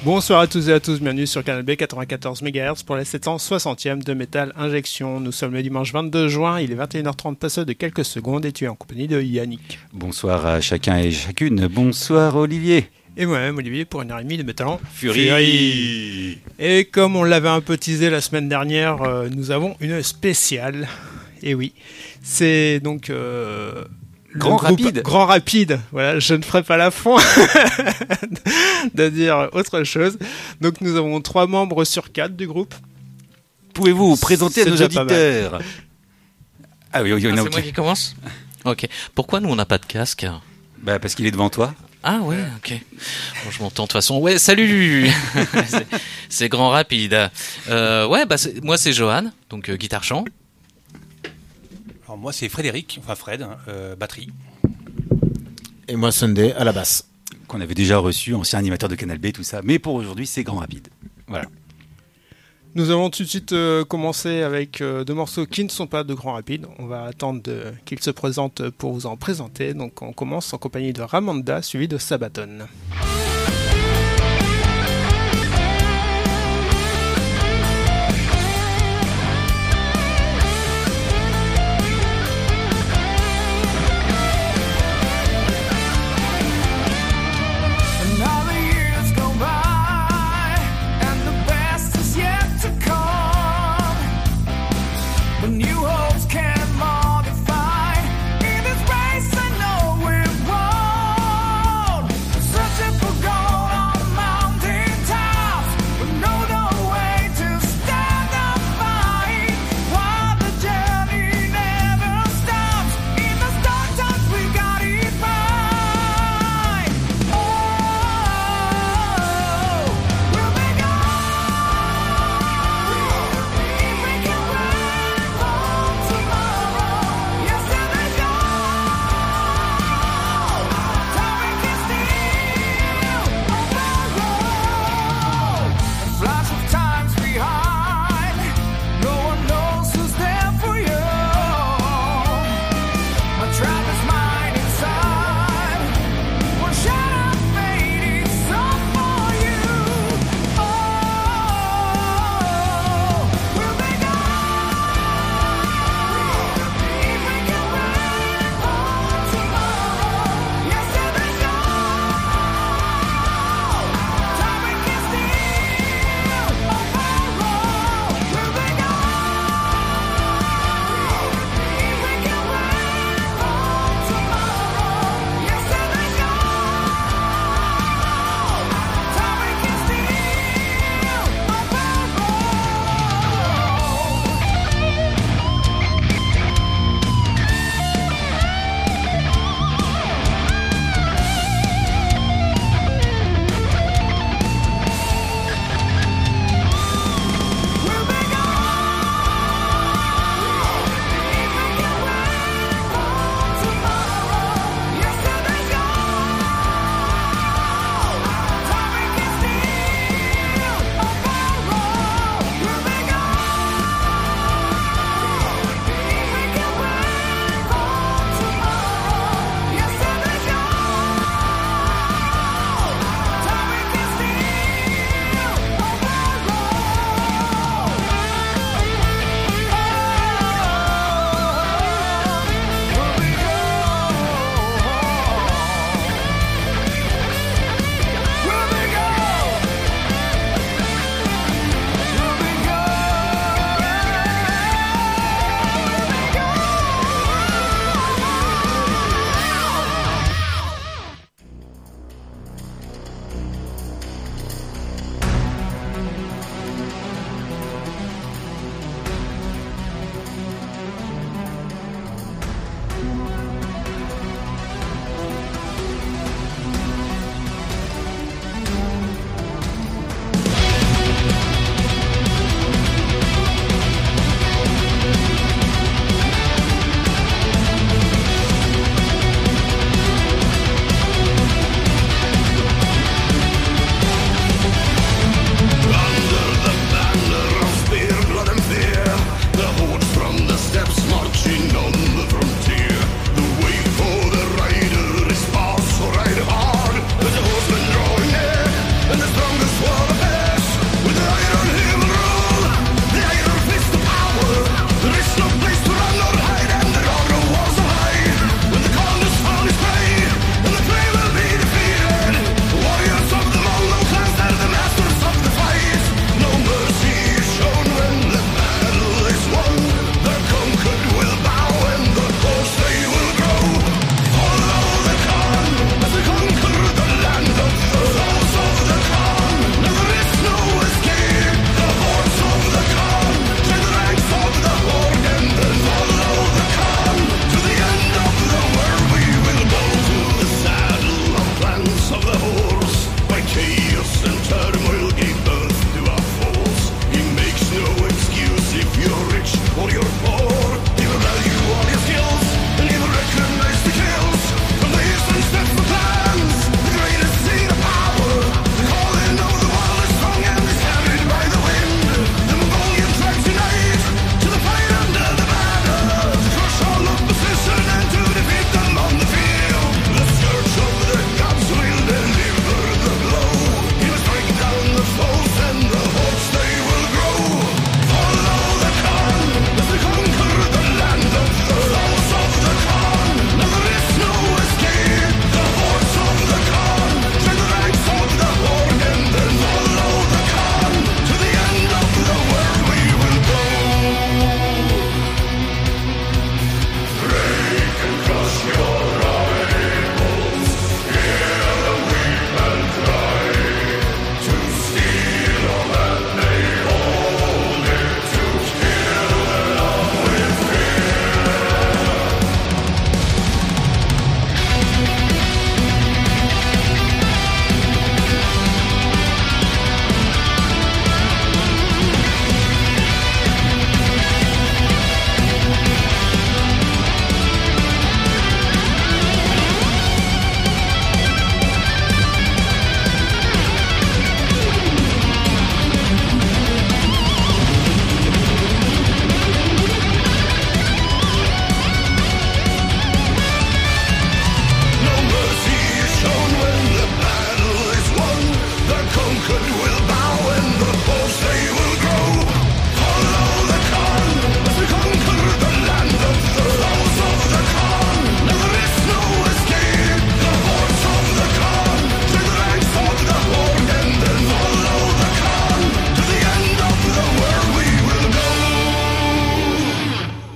Bonsoir à tous et à tous, bienvenue sur Canal B 94 MHz pour la 760e de Metal Injection. Nous sommes le dimanche 22 juin, il est 21h30 passé de quelques secondes et tu es en compagnie de Yannick. Bonsoir à chacun et chacune, bonsoir Olivier. Et moi-même Olivier pour une heure et demie de Metal en Fury. Et comme on l'avait un peu teasé la semaine dernière, nous avons une spéciale. Et oui, c'est donc... Grand Rapide. Voilà, je ne ferai pas l'affront de dire autre chose. Donc nous avons 3 membres sur 4 du groupe. Pouvez-vous vous présenter à nos déjà pas auditeurs? Ah oui, c'est moi qui commence. Ok. Pourquoi nous on n'a pas de casque? Bah parce qu'il est devant toi. Ah ouais, ok. Bon, je m'entends de toute façon. Ouais, salut. c'est Grand Rapide. Moi c'est Johan, donc guitare chant. Alors moi c'est Frédéric, enfin Fred, batterie. Et moi Sunday à la basse. Qu'on avait déjà reçu, ancien animateur de Canal B, tout ça. Mais pour aujourd'hui, c'est Grand Rapide. Voilà. Nous allons tout de suite commencer avec 2 morceaux qui ne sont pas de Grand Rapide. On va attendre qu'ils se présentent pour vous en présenter. Donc on commence en compagnie de Ramanda, suivi de Sabaton.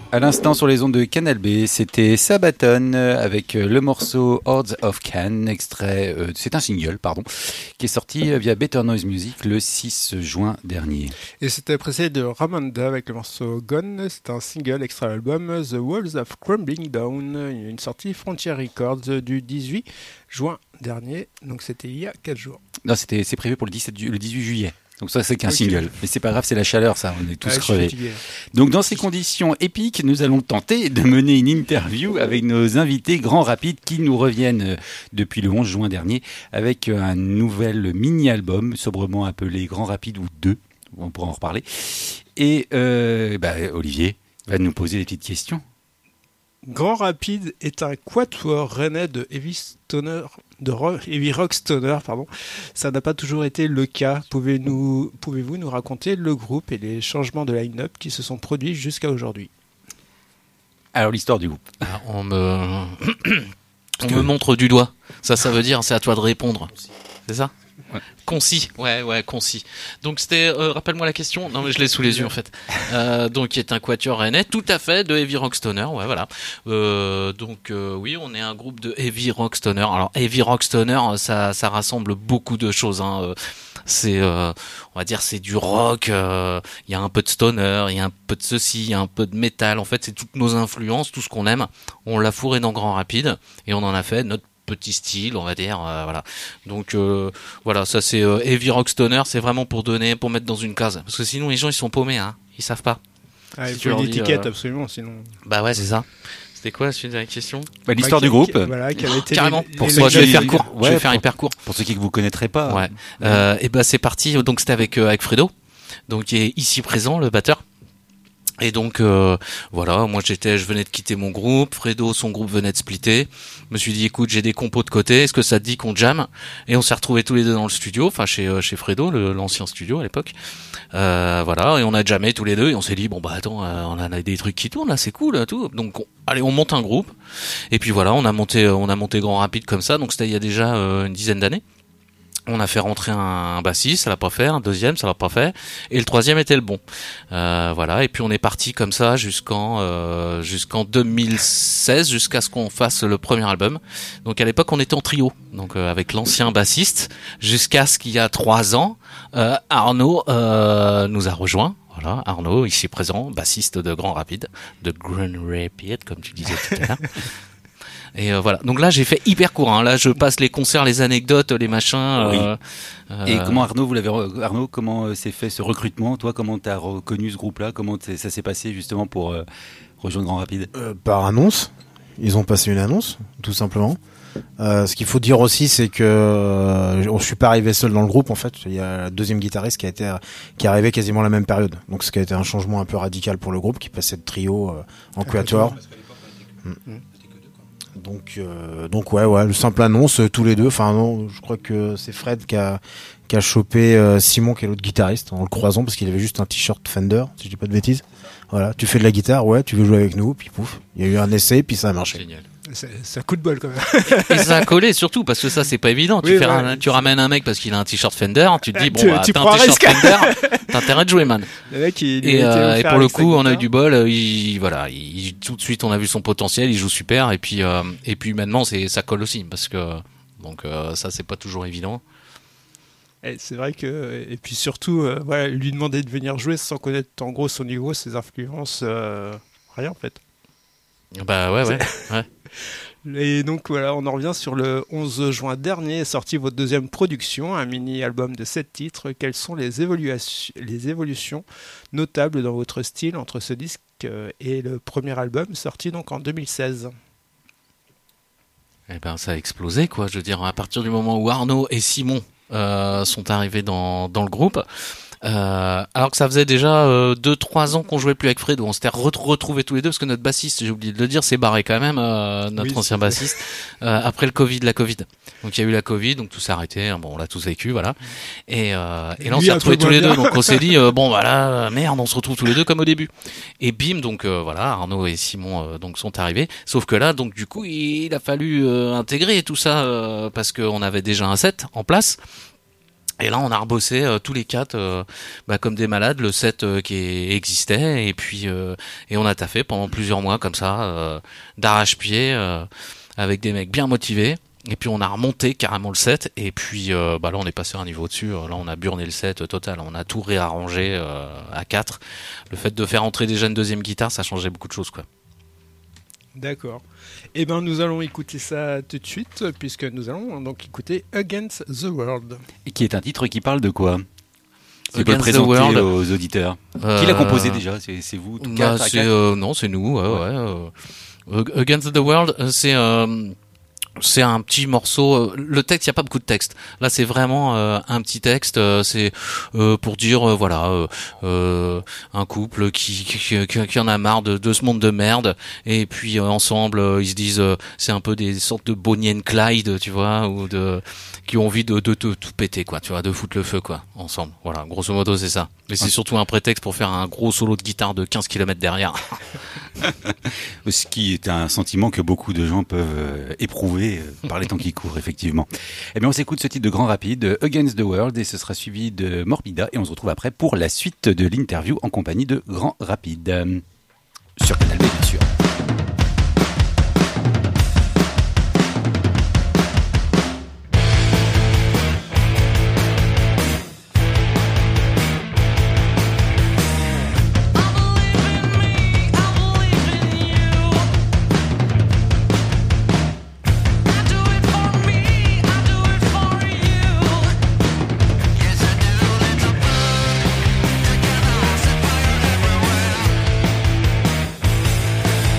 À l'instant sur les ondes de Canal B, c'était Sabaton avec le morceau Hordes of Can, extrait, c'est un single, pardon, qui est sorti via Better Noise Music le 6 juin dernier. Et c'était précédé de Ramanda avec le morceau Gone. C'est un single extrait de l'album The Walls of Crumbling Down, une sortie Frontier Records du 18 juin dernier. Donc c'était il y a 4 jours. Non, c'est prévu pour le 18 juillet. Donc ça, c'est qu'un single. Mais c'est pas grave, c'est la chaleur, ça. On est tous crevés. Donc dans ces conditions épiques, nous allons tenter de mener une interview avec nos invités Grand Rapide qui nous reviennent depuis le 11 juin dernier avec un nouvel mini-album, sobrement appelé Grand Rapide ou 2. On pourra en reparler. Et Olivier va nous poser des petites questions. Grand Rapide est un quatuor rennais de heavy rock stoner, pardon. Ça n'a pas toujours été le cas. Pouvez-vous nous raconter le groupe et les changements de line-up qui se sont produits jusqu'à aujourd'hui? Alors l'histoire du groupe. On me montre du doigt. Ça veut dire c'est à toi de répondre. C'est ça? Ouais. Concis, ouais, concis. Donc c'était, rappelle-moi la question. Non mais je l'ai sous les yeux en fait. Donc qui est un quatuor rennais, tout à fait de heavy rock stoner, ouais voilà. Oui, on est un groupe de heavy rock stoner. Alors heavy rock stoner, ça rassemble beaucoup de choses. Hein. C'est, on va dire, c'est du rock. Il y a un peu de stoner, il y a un peu de ceci, il y a un peu de métal. En fait, c'est toutes nos influences, tout ce qu'on aime. On l'a fourré dans Grand Rapide et on en a fait notre petit style, on va dire, voilà. Donc voilà, ça c'est heavy rock stoner, c'est vraiment pour mettre dans une case, parce que sinon les gens ils sont paumés, hein, ils savent pas. Il faut une étiquette absolument, sinon. Bah ouais, c'est ça. C'était quoi la suite de la question? L'histoire du groupe. Voilà, qui avait été carrément. Je vais faire court. Je vais faire hyper court. Pour ceux qui ne vous connaîtraient pas. Ouais. Et c'est parti. Donc c'était avec Fredo, donc qui est ici présent, le batteur. Et donc voilà, moi je venais de quitter mon groupe, Fredo son groupe venait de splitter. Je me suis dit écoute, j'ai des compos de côté, est-ce que ça te dit qu'on jam? Et on s'est retrouvés tous les deux dans le studio, enfin chez Fredo, l'ancien studio à l'époque. Voilà, et on a jammé tous les deux et on s'est dit bon bah attends, on a des trucs qui tournent là, c'est cool tout. Donc allez, on monte un groupe. Et puis voilà, on a monté Grand Rapide comme ça. Donc c'était il y a déjà une dizaine d'années. On a fait rentrer un bassiste, ça l'a pas fait, un deuxième, ça l'a pas fait, et le troisième était le bon. Voilà, et puis on est parti comme ça jusqu'en 2016, jusqu'à ce qu'on fasse le premier album. Donc à l'époque on était en trio, donc avec l'ancien bassiste, jusqu'à ce qu'il y a 3 ans, Arnaud nous a rejoint. Voilà, Arnaud, ici présent, bassiste de Grand Rapide, de Grand Rapide, comme tu disais tout à l'heure. Et voilà. Donc là, j'ai fait hyper court. Hein. Là, je passe les concerts, les anecdotes, les machins. Et comment Arnaud, comment s'est fait ce recrutement? Toi, comment t'as reconnu ce groupe-là? Comment ça s'est passé justement pour rejoindre Grand Rapide? Par annonce. Ils ont passé une annonce, tout simplement. Ce qu'il faut dire aussi, c'est que je suis pas arrivé seul dans le groupe. En fait, il y a le deuxième guitariste qui est arrivé quasiment à la même période. Donc, ce qui a été un changement un peu radical pour le groupe, qui passait de trio en quatuor. Donc ouais, le simple annonce tous les deux. Enfin non, je crois que c'est Fred qui a chopé Simon, qui est l'autre guitariste, en le croisant parce qu'il avait juste un t-shirt Fender, si je dis pas de bêtises. Voilà, tu fais de la guitare, ouais, tu veux jouer avec nous, puis pouf, il y a eu un essai, puis ça a marché. Génial. C'est un coup de bol quand même. Et ça a collé surtout parce que ça c'est pas évident. Oui, tu ramènes un mec parce qu'il a un t-shirt Fender, tu te dis bon tu t'as prends un t-shirt un risque. Fender, t'as intérêt de jouer man. Le mec, Et pour le coup on a eu du bol. Tout de suite on a vu son potentiel, il joue super et puis humainement ça colle aussi parce que donc ça c'est pas toujours évident. Et c'est vrai que et puis surtout lui demander de venir jouer sans connaître en gros son niveau, ses influences, rien en fait. Bah ouais. Et donc voilà, on en revient sur le 11 juin dernier est sorti votre deuxième production, un mini-album de 7 titres. Quelles sont les évolutions notables dans votre style entre ce disque et le premier album sorti donc en 2016? Eh ben ça a explosé quoi, je veux dire à partir du moment où Arnaud et Simon sont arrivés dans le groupe. Alors que ça faisait déjà 2-3 ans qu'on jouait plus avec Fredo, on s'était retrouvés tous les deux parce que notre bassiste, j'ai oublié de le dire, s'est barré quand même, notre ancien bassiste, après la Covid. Donc il y a eu la Covid, donc tout s'est arrêté, bon on l'a tous vécu, voilà. Et là on s'est retrouvés tous les deux, donc on s'est dit bon voilà, merde, on se retrouve tous les deux comme au début. Et bim, donc voilà, Arnaud et Simon donc sont arrivés, sauf que là donc du coup il a fallu intégrer tout ça parce qu'on avait déjà un set en place. Et là, on a rebossé tous les 4 comme des malades le set qui existait et puis et on a taffé pendant plusieurs mois comme ça d'arrache-pied avec des mecs bien motivés. Et puis on a remonté carrément le set et puis là on est passé à un niveau au-dessus. Là on a burné le set total, on a tout réarrangé à 4. Le fait de faire entrer déjà une deuxième guitare, ça changeait beaucoup de choses quoi. D'accord. Eh ben nous allons écouter ça tout de suite puisque nous allons donc écouter Against the World. Et qui est un titre qui parle de quoi? C'est Against pas présenter the World aux auditeurs. Qui l'a composé déjà? C'est vous tout quatre, non, c'est nous. Against the World, c'est un petit morceau. Le texte, il y a pas beaucoup de texte. Là, c'est vraiment un petit texte. C'est pour dire un couple qui en a marre de ce monde de merde. Et puis ensemble, ils se disent, c'est un peu des sortes de Bonnie and Clyde, tu vois, ou qui ont envie de tout péter, quoi, tu vois, de foutre le feu, quoi, ensemble. Voilà, grosso modo, c'est ça. Mais c'est surtout un prétexte pour faire un gros solo de guitare de 15 km derrière. Ce qui est un sentiment que beaucoup de gens peuvent éprouver par les temps qui courent, effectivement. Eh bien, on s'écoute ce titre de Grand Rapide, Against the World, et ce sera suivi de Morbida, et on se retrouve après pour la suite de l'interview en compagnie de Grand Rapide. Sur Canal B, bien sûr. Together, I set fire everywhere.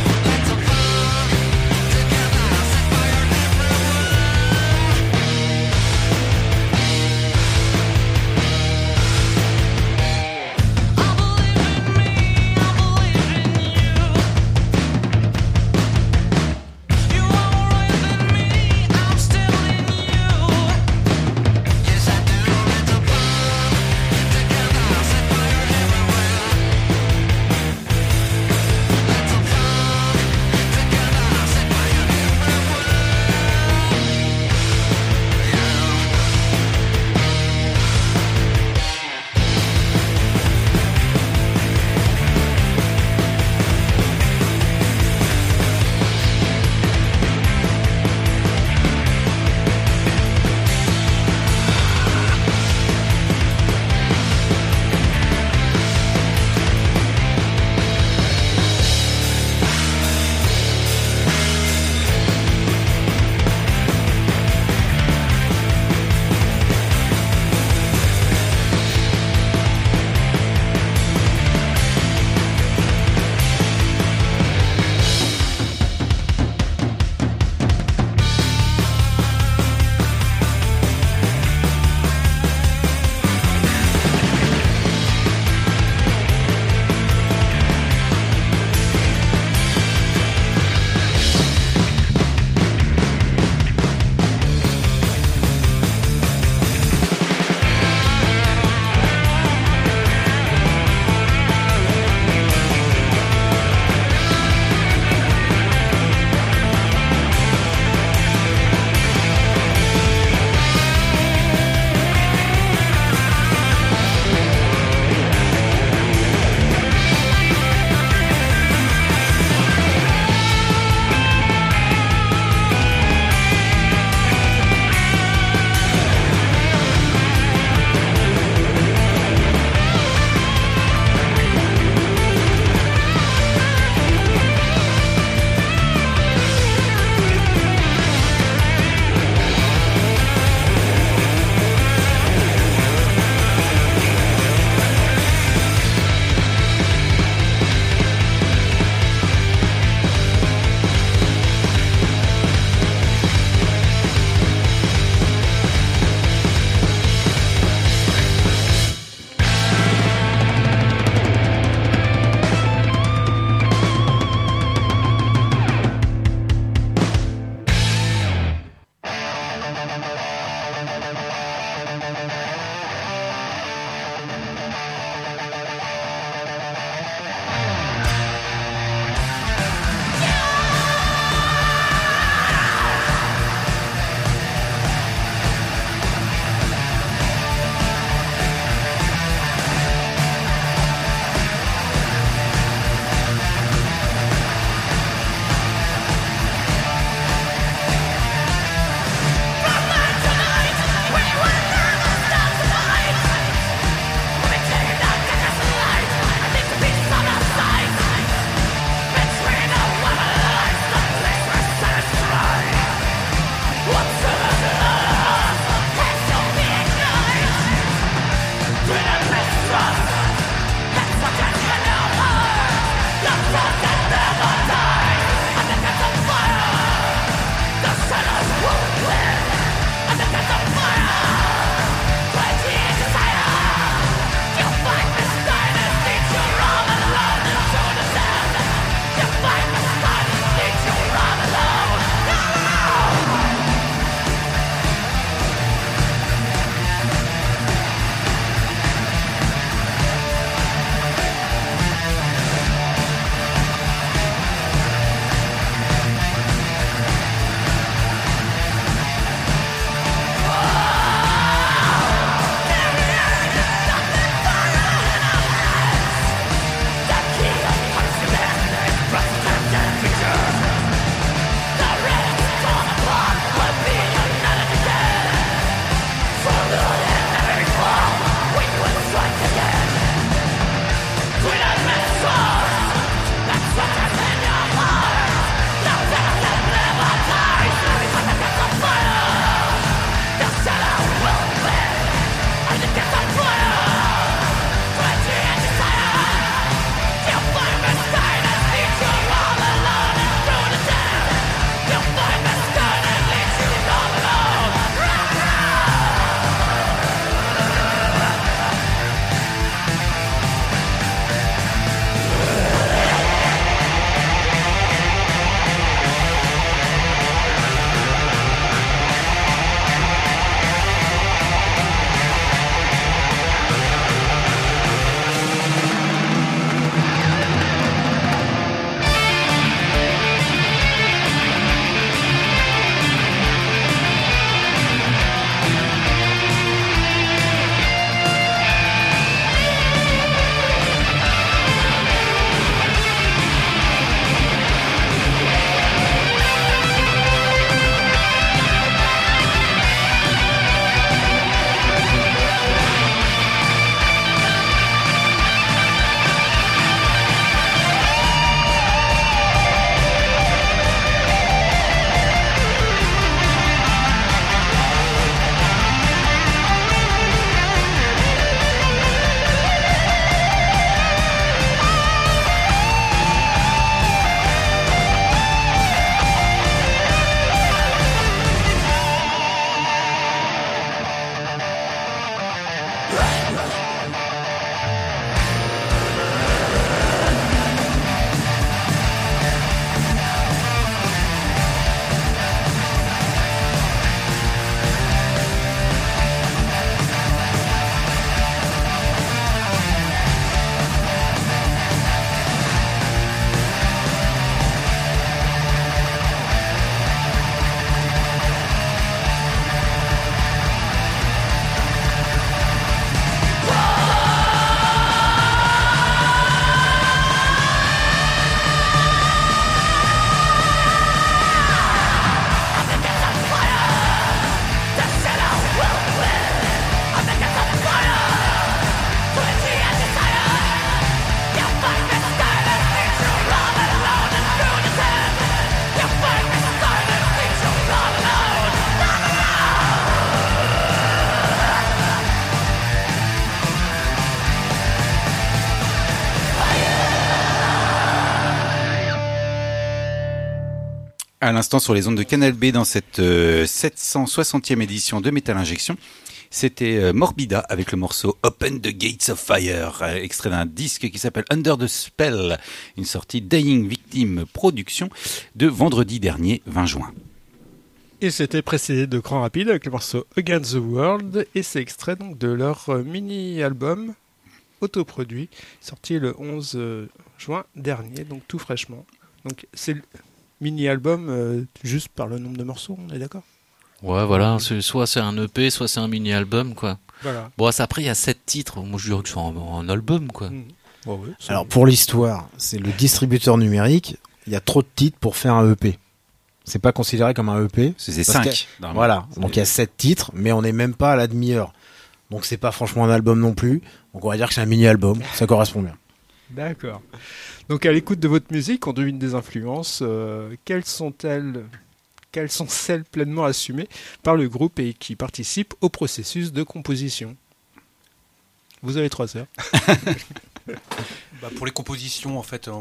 À l'instant sur les ondes de Canal B dans cette 760e édition de Metal Injection, c'était Morbida avec le morceau Open the Gates of Fire, extrait d'un disque qui s'appelle Under the Spell, une sortie Dying Victim Production de vendredi dernier 20 juin. Et c'était précédé de Grand Rapide avec le morceau Against the World, et c'est extrait donc de leur mini-album autoproduit, sorti le 11 juin dernier, donc tout fraîchement. Donc c'est le mini-album juste par le nombre de morceaux, on est d'accord ? Ouais, voilà, soit c'est un EP, soit c'est un mini-album, quoi. Voilà. Bon, après, il y a 7 titres. Moi, je dirais que c'est un album, quoi. Ouais, ouais, Alors pour l'histoire, c'est le distributeur numérique, il y a trop de titres pour faire un EP. C'est pas considéré comme un EP. C'est Parce 5. Voilà, donc il y a 7 titres, mais on n'est même pas à la demi-heure. Donc c'est pas franchement un album non plus. Donc on va dire que c'est un mini-album, ça correspond bien. D'accord. Donc à l'écoute de votre musique, on devine des influences. Quelles sont celles pleinement assumées par le groupe et qui participent au processus de composition ? Vous avez 3 heures. Pour les compositions, en fait,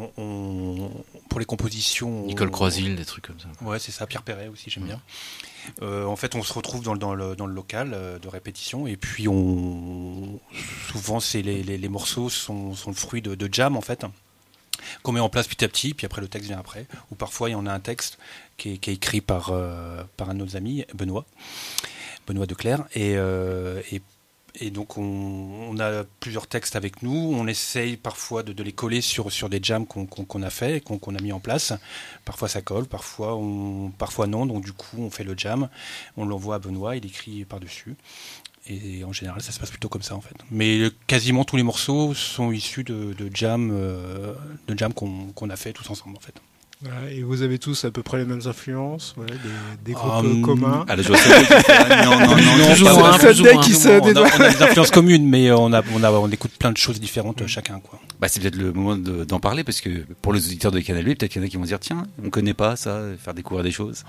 Nicole Croisil, des trucs comme ça. Ouais, c'est ça. Pierre Perret aussi, j'aime bien. En fait, on se retrouve dans le local de répétition, et puis souvent, les morceaux sont le fruit de jam, en fait, qu'on met en place petit à petit, puis après le texte vient après. Ou parfois, il y en a un texte qui est écrit par un de nos amis, Benoît Declerc, et donc on a plusieurs textes avec nous. On essaye parfois de les coller sur des jams qu'on a fait, qu'on a mis en place. Parfois ça colle, parfois non. Donc du coup on fait le jam, on l'envoie à Benoît, il écrit par-dessus. Et en général ça se passe plutôt comme ça en fait. Mais quasiment tous les morceaux sont issus de jam qu'on a fait tous ensemble en fait. Voilà, et vous avez tous à peu près les mêmes influences, voilà, des groupes communs. Ah, je vois ça. Non, Plus ou moins, plus ou moins. Qui se On dédouane. a des influences communes, mais on écoute plein de choses différentes chacun, quoi. Bah, c'est peut-être le moment d'en parler, parce que pour les auditeurs de Canal B, peut-être qu'il y en a qui vont se dire tiens, on connaît pas ça, faire découvrir des choses.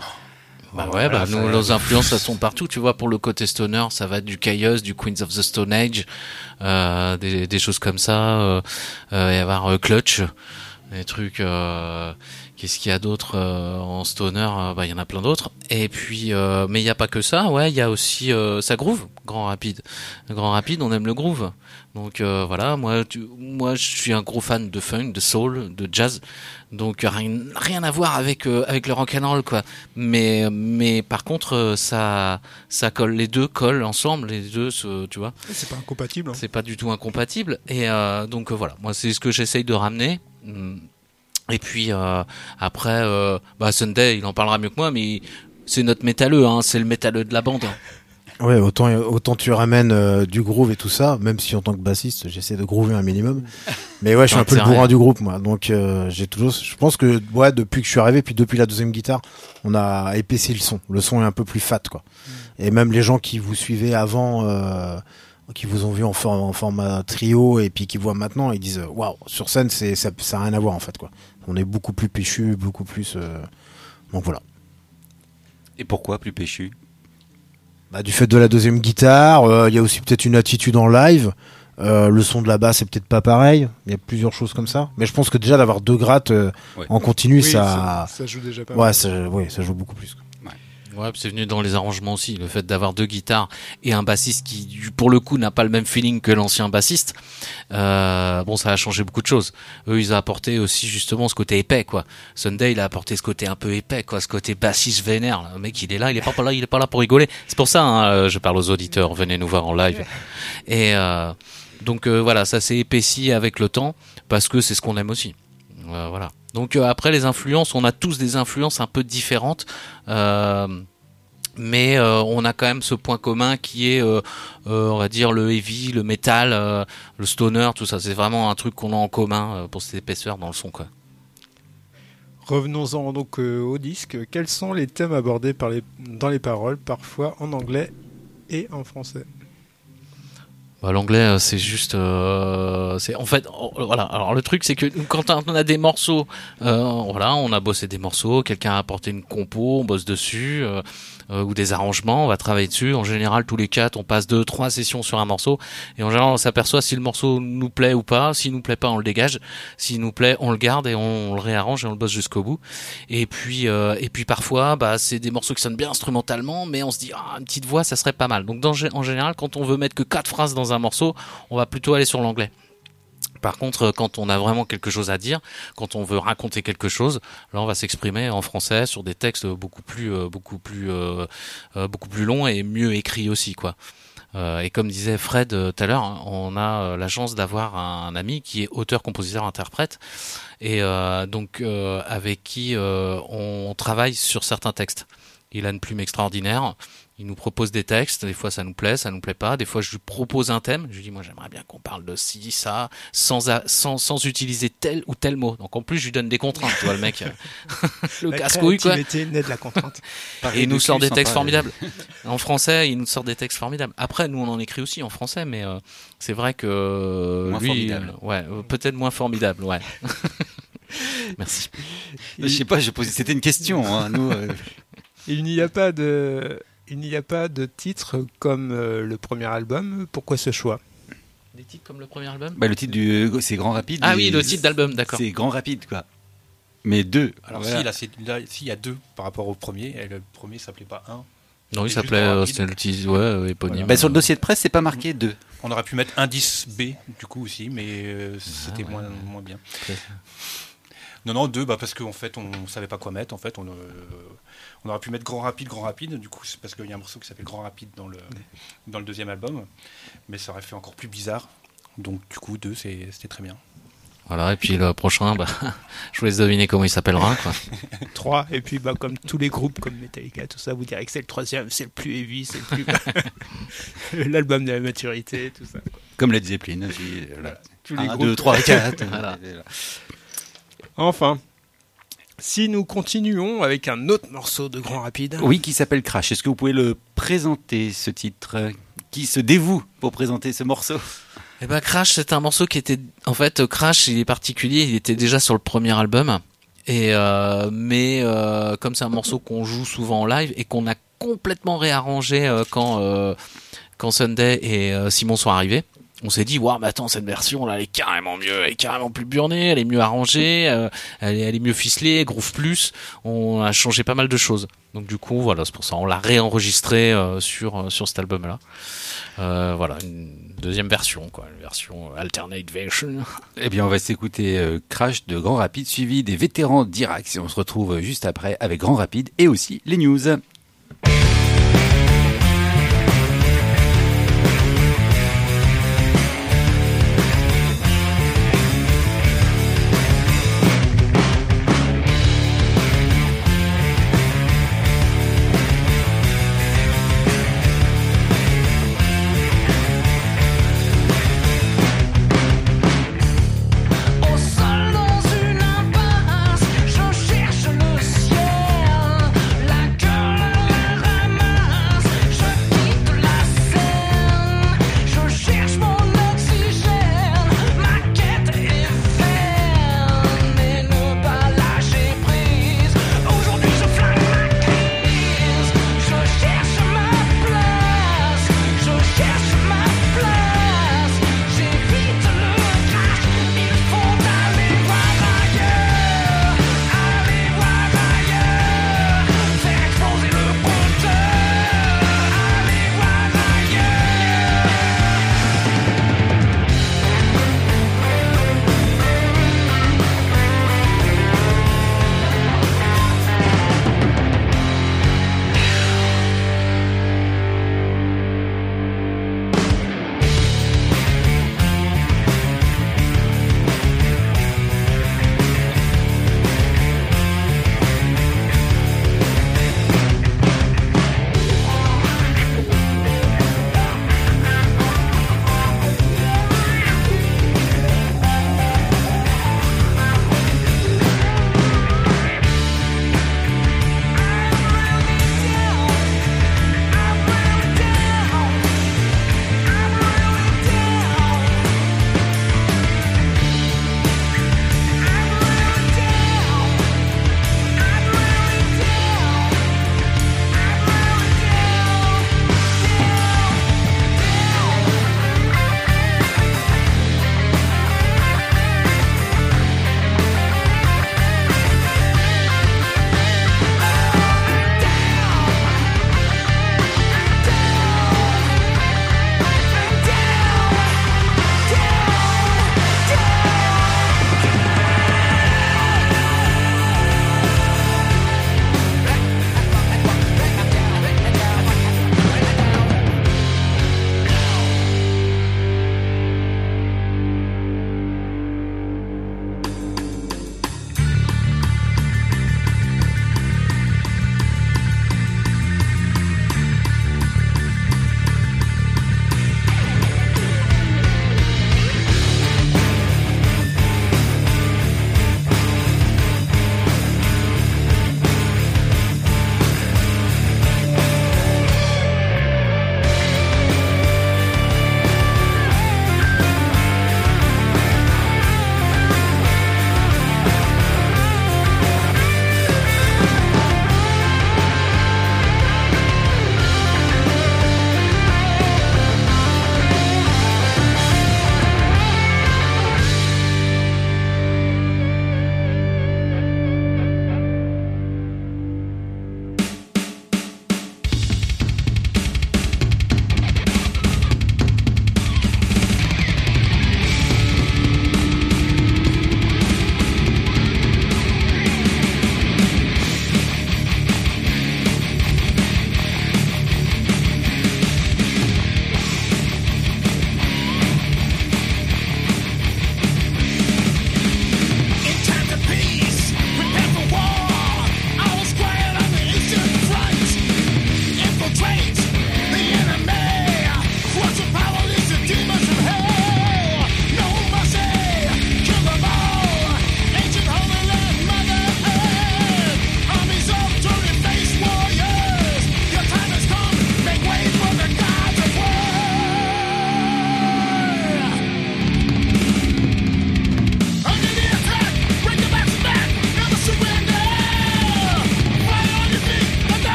Nos influences, elles sont partout. Tu vois, pour le côté stoner, ça va du Chaos, du Queens of the Stone Age, des choses comme ça. Il va y avoir Clutch, des trucs. Qu'est-ce qu'il y a d'autre en stoner? Il y en a plein d'autres. Et puis, mais il n'y a pas que ça. Ouais, il y a aussi ça groove, Grand Rapide. Grand Rapide, on aime le groove. Donc voilà, moi, je suis un gros fan de funk, de soul, de jazz. Donc rien à voir avec le rock and roll, quoi. Mais par contre, ça colle. Les deux collent ensemble. Les deux, tu vois. C'est pas incompatible. Hein. C'est pas du tout incompatible. Et donc voilà, moi c'est ce que j'essaye de ramener. Et puis après, Sunday, il en parlera mieux que moi, mais c'est notre métalleux, hein, c'est le métalleux de la bande. Ouais, autant tu ramènes du groove et tout ça, même si en tant que bassiste, j'essaie de groover un minimum. Mais ouais, je suis un peu le bourrin du groupe, moi. Donc je pense que depuis que je suis arrivé, puis depuis la deuxième guitare, on a épaissi le son. Le son est un peu plus fat, quoi. Et même les gens qui vous suivaient avant, qui vous ont vu en format trio et puis qui voient maintenant, ils disent waouh, sur scène ça a rien à voir en fait, quoi. On est beaucoup plus péchu, beaucoup plus donc voilà. Et pourquoi plus péchu? Du fait de la deuxième guitare, il y a aussi peut-être une attitude en live. Le son de la basse c'est peut-être pas pareil. Il y a plusieurs choses comme ça. Mais je pense que déjà d'avoir deux grattes en continu, oui, ça joue déjà pas mal. Ça joue beaucoup plus, quoi. Ouais, c'est venu dans les arrangements aussi, le fait d'avoir deux guitares et un bassiste qui, pour le coup, n'a pas le même feeling que l'ancien bassiste. Ça a changé beaucoup de choses. Eux, ils ont apporté aussi justement ce côté épais, quoi. Sunday, il a apporté ce côté un peu épais, quoi, ce côté bassiste vénère. Le mec, il est là, il est pas là pour rigoler. C'est pour ça, hein, je parle aux auditeurs, venez nous voir en live. Et donc voilà, ça s'est épaissi avec le temps parce que c'est ce qu'on aime aussi. Voilà. Donc après les influences, on a tous des influences un peu différentes, mais on a quand même ce point commun qui est, on va dire, le heavy, le metal, le stoner, tout ça. C'est vraiment un truc qu'on a en commun pour cette épaisseur dans le son, quoi. Revenons-en donc au disque. Quels sont les thèmes abordés dans les paroles, parfois en anglais et en français? L'anglais, c'est juste, c'est en fait, voilà. Alors le truc, c'est que quand on a des morceaux, voilà, on a bossé des morceaux, quelqu'un a apporté une compo, on bosse dessus, ou des arrangements, on va travailler dessus. En général, tous les 4, on passe 2-3 sessions sur un morceau, et en général, on s'aperçoit si le morceau nous plaît ou pas. S'il nous plaît pas, on le dégage. S'il nous plaît, on le garde et on le réarrange et on le bosse jusqu'au bout. Et puis parfois, c'est des morceaux qui sonnent bien instrumentalement, mais on se dit, une petite voix, ça serait pas mal. Donc en général, quand on veut mettre que 4 phrases dans un morceau, on va plutôt aller sur l'anglais. Par contre, quand on a vraiment quelque chose à dire, quand on veut raconter quelque chose, là on va s'exprimer en français sur des textes beaucoup plus longs et mieux écrits aussi, quoi. Et comme disait Fred tout à l'heure, hein, on a la chance d'avoir un ami qui est auteur, compositeur, interprète, et avec qui on travaille sur certains textes. Il a une plume extraordinaire. Il nous propose des textes, des fois ça nous plaît pas, des fois je lui propose un thème, je lui dis moi j'aimerais bien qu'on parle de ci, ça, sans utiliser tel ou tel mot. Donc en plus je lui donne des contraintes, tu vois le mec, le casse-couille quoi. Naît de la contrainte. Et il nous sort des textes formidables. En français, il nous sort des textes formidables. Après nous on en écrit aussi en français, mais c'est vrai que moins lui, peut-être moins formidable, ouais. Merci. Je sais pas, c'était une question. Hein, nous. Il n'y a pas de titre comme le premier album. Pourquoi ce choix? Des titres comme le premier album? Le titre c'est Grand Rapide. Ah oui, le titre d'album, d'accord. C'est Grand Rapide, quoi. Mais 2. Alors voilà. il y a 2 par rapport au premier. Et le premier s'appelait pas 1. Non, il s'appelait, c'était le titre, éponyme. Voilà. Sur le dossier de presse, c'est pas marqué 2. On aurait pu mettre indice B, du coup, aussi, mais c'était moins bien. Non, 2, parce qu'en fait, on savait pas quoi mettre. En fait, on aurait pu mettre Grand Rapide, du coup, c'est parce qu'il y a un morceau qui s'appelle Grand Rapide dans le deuxième album, mais ça aurait fait encore plus bizarre. Donc, du coup, 2, c'était très bien. Voilà, et puis le prochain, je vous laisse deviner comment il s'appellera, quoi. 3, et puis comme tous les groupes comme Metallica, tout ça, vous direz que c'est le troisième, c'est le plus heavy, c'est le plus... l'album de la maturité, tout ça, quoi. Comme Led Zeppelin aussi. Voilà. Tous les 1, groupes. 2, 3, 4. Voilà. Enfin, si nous continuons avec un autre morceau de Grand Rapide. Oui, qui s'appelle Crash. Est-ce que vous pouvez le présenter, ce titre? Qui se dévoue pour présenter ce morceau? Eh ben, Crash, c'est un morceau qui était, en fait, Crash, il est particulier, il était déjà sur le premier album. Et, mais comme c'est un morceau qu'on joue souvent en live et qu'on a complètement réarrangé quand Sunday et Simon sont arrivés. On s'est dit, mais attends, cette version là, elle est carrément mieux, elle est carrément plus burnée, elle est mieux arrangée, elle est mieux ficelée, groove plus. On a changé pas mal de choses. Donc du coup, voilà, c'est pour ça, on l'a réenregistré sur cet album-là. Voilà, une deuxième version, quoi, une version alternate version. Eh bien, on va s'écouter Crash de Grand Rapide, suivi des vétérans d'Irak. On se retrouve juste après avec Grand Rapide et aussi les news. Girl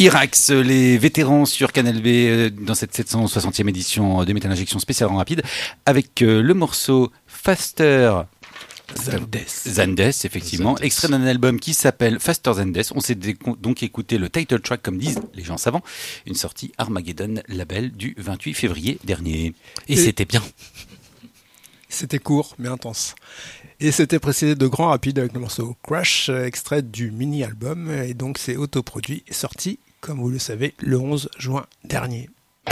Irax, les vétérans sur Canal B dans cette 760e édition de Metal Injection spéciale en rapide avec le morceau Faster Than Death, effectivement, extrait d'un album qui s'appelle Faster Than Death. On s'est donc écouté le title track, comme disent les gens savants, une sortie Armageddon label du 28 février dernier. Et c'était bien. C'était court mais intense. Et c'était précédé de Grand Rapide avec le morceau Crash, extrait du mini-album, et donc c'est autoproduit, sorti, comme vous le savez, le 11 juin dernier.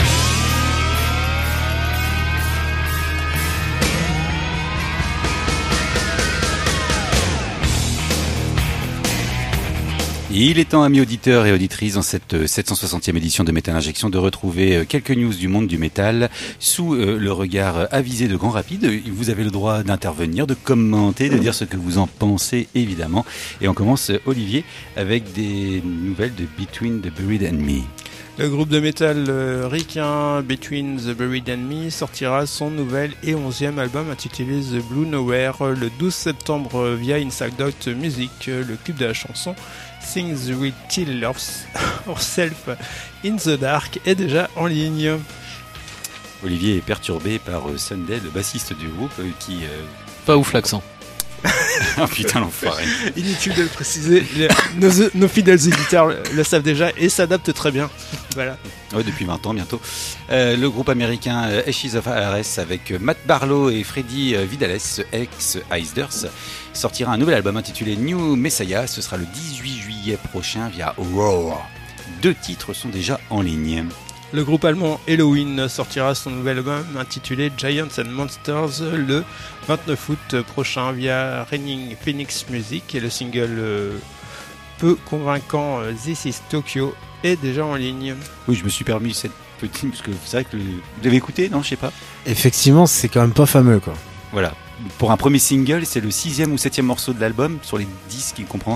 Il est temps, amis auditeurs et auditrices, dans cette 760e édition de Metal Injection, de retrouver quelques news du monde du métal sous le regard avisé de Grand Rapide. Vous avez le droit d'intervenir, de commenter, de dire ce que vous en pensez, évidemment. Et on commence, Olivier, avec des nouvelles de Between the Buried and Me. Le groupe de métal ricain Between the Buried and Me sortira son nouvel et 11e album intitulé The Blue Nowhere le 12 septembre via Inside Out Music. Le clip de la chanson Things We Tell Ourselves in the Dark est déjà en ligne. Olivier est perturbé par Sunday, le bassiste du groupe, qui... Pas ouf l'accent. Oh putain, l'enfoiré. Inutile de le préciser, nos fidèles éditeurs le savent déjà et s'adaptent très bien. Voilà. Ouais, depuis 20 ans bientôt. Le groupe américain Ashes of ARS avec Matt Barlow et Freddy Vidales, ex-Iceders, sortira un nouvel album intitulé New Messiah. Ce sera le 18 juillet prochain via Roar. 2 titres sont déjà en ligne. Le groupe allemand Helloween sortira son nouvel album intitulé Giants and Monsters le 29 août prochain via Reigning Phoenix Music, et le single peu convaincant This is Tokyo est déjà en ligne. Oui, je me suis permis cette petite, parce que c'est vrai que vous l'avez écouté, non? Je sais pas. Effectivement, c'est quand même pas fameux, quoi. Voilà. Pour un premier single, c'est le 6e ou 7e morceau de l'album sur les 10 qu'il comprend.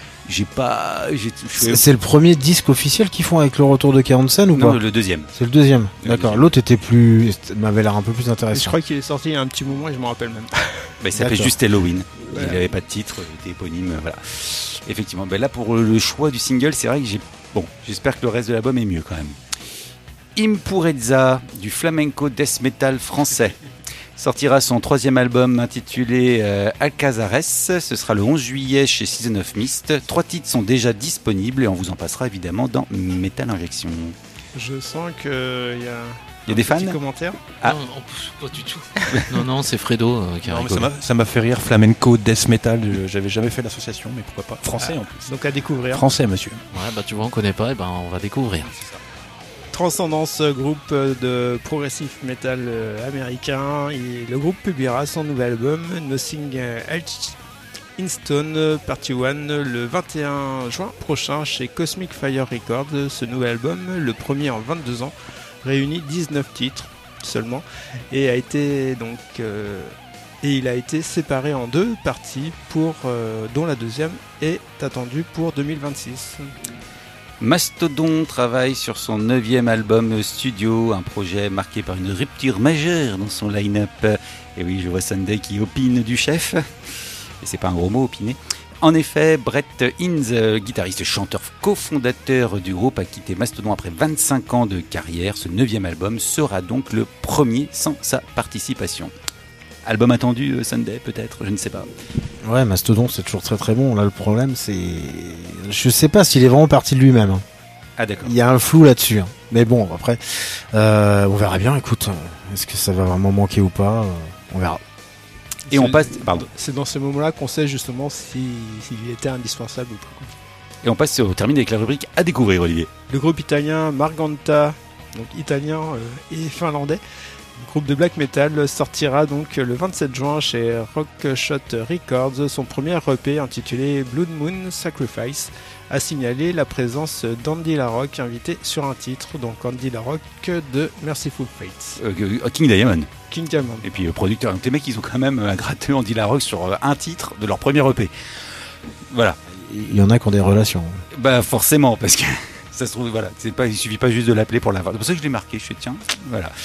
C'est le premier disque officiel qu'ils font avec le retour de Karensen ou pas? Non, le deuxième. C'est le deuxième. D'accord. L'autre m'avait l'air un peu plus intéressant. Je crois qu'il est sorti il y a un petit moment et je m'en rappelle même. Il s'appelait juste Halloween. Voilà. Il n'avait pas de titre, il était éponyme. Voilà. Effectivement. Là, pour le choix du single, c'est vrai que j'espère que le reste de l'album est mieux quand même. Impurezza, du flamenco death metal français, sortira son 3e album intitulé Alcazares. Ce sera le 11 juillet chez Season of Mist. 3 titres sont déjà disponibles et on vous en passera évidemment dans Metal Injection. Je sens qu'il y a... Il y a des fans? Commentaires? Ah. Non, pas du tout. non, c'est Fredo qui a rigolé. Ça m'a fait rire, flamenco, death metal. J'avais jamais fait l'association, mais pourquoi pas. Français en plus. Donc à découvrir. Français, monsieur. Ouais, tu vois, on connaît pas, et on va découvrir. C'est ça. Transcendance, groupe de progressive metal américain, et le groupe publiera son nouvel album Nothing Else in Stone Party 1 le 21 juin prochain chez Cosmic Fire Records. Ce nouvel album, le premier en 22 ans, réunit 19 titres seulement et il a été séparé en 2 parties dont la deuxième est attendue pour 2026. Mastodon travaille sur son 9e album studio, un projet marqué par une rupture majeure dans son line-up. Et oui, je vois Sunday qui opine du chef, et c'est pas un gros mot, opiner. En effet, Brett Hinz, guitariste, chanteur, cofondateur du groupe, a quitté Mastodon après 25 ans de carrière. Ce 9e album sera donc le premier sans sa participation. Album attendu, Sunday, peut-être, je ne sais pas. Ouais, Mastodon, c'est toujours très très bon. Là, le problème, c'est... Je sais pas s'il est vraiment parti de lui-même. Hein. Ah, d'accord. Il y a un flou là-dessus. Hein. Mais bon, après, on verra bien. Écoute, est-ce que ça va vraiment manquer ou pas? On verra. Et on passe... Pardon. C'est dans ces moments-là qu'on sait justement s'il était indispensable ou pas. Et on termine avec la rubrique à découvrir, Olivier. Le groupe italien Marganta, donc italien et finlandais, groupe de black metal, sortira donc le 27 juin chez Rockshot Records son premier EP intitulé Blood Moon Sacrifice. A signalé la présence d'Andy LaRocque invité sur un titre, donc Andy LaRocque de Merciful Fates. King Diamond. King Diamond. Et puis producteur. Donc les mecs, ils ont quand même gratté Andy LaRocque sur un titre de leur premier EP. Voilà. Il y en a qui ont des relations. Bah forcément, parce que ça se trouve, voilà, il suffit pas juste de l'appeler pour l'avoir. C'est pour ça que je l'ai marqué. Je fais tiens, voilà.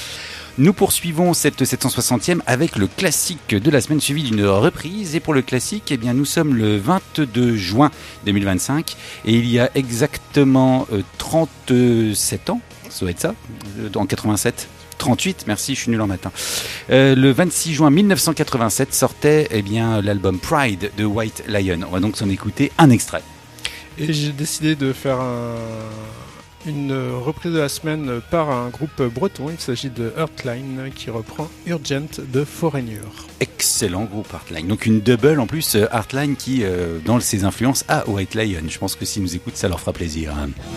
Nous poursuivons cette 760e avec le classique de la semaine suivi d'une reprise. Et pour le classique, eh bien, nous sommes le 22 juin 2025 et il y a exactement 37 ans, ça doit être ça, en 87. 38, merci, je suis nul en matin. Le 26 juin 1987 sortait l'album Pride de White Lion. On va donc s'en écouter un extrait. Et j'ai décidé de faire une reprise de la semaine par un groupe breton. Il s'agit de Heartline qui reprend Urgent de Foreigner. Excellent groupe Heartline. Donc une double en plus, Heartline qui, dans ses influences, a White Lion. Je pense que s'ils nous écoutent, ça leur fera plaisir.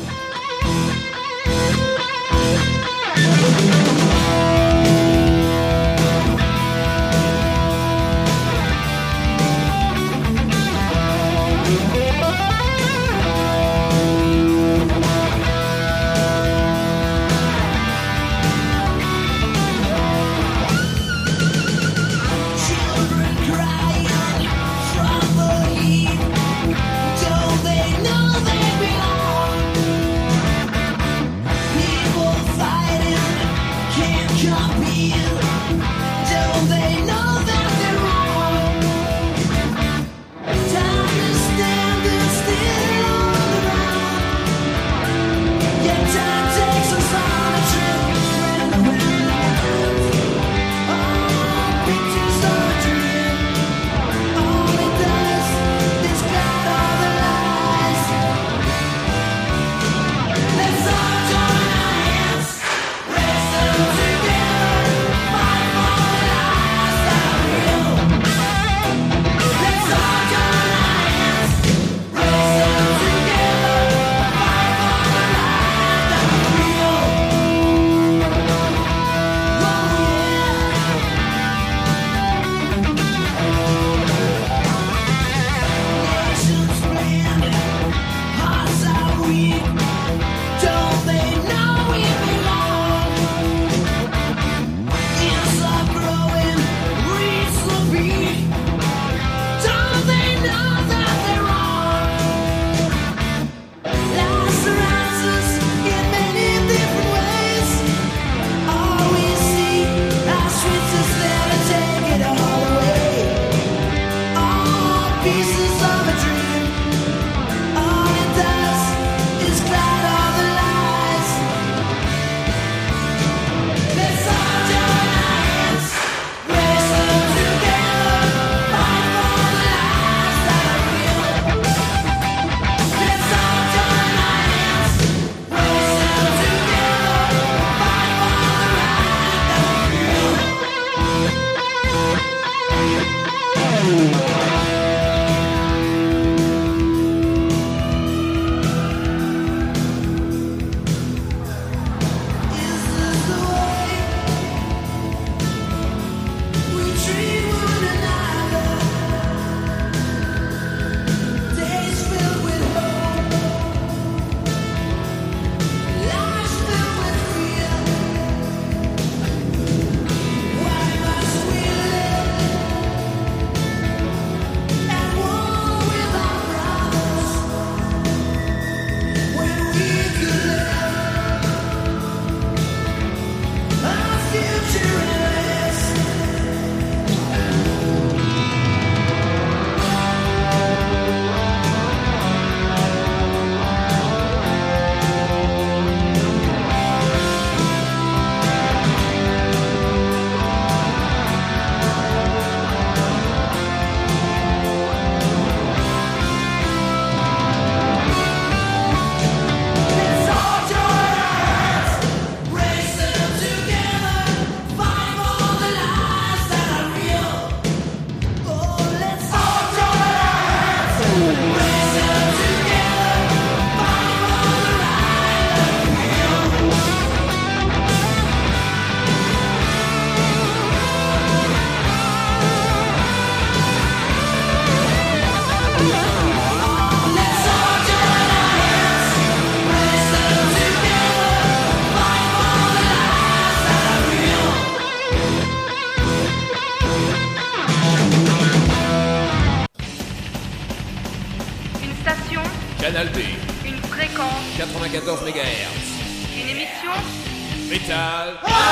Canal B. Une fréquence. 94 MHz. Une émission. Métal.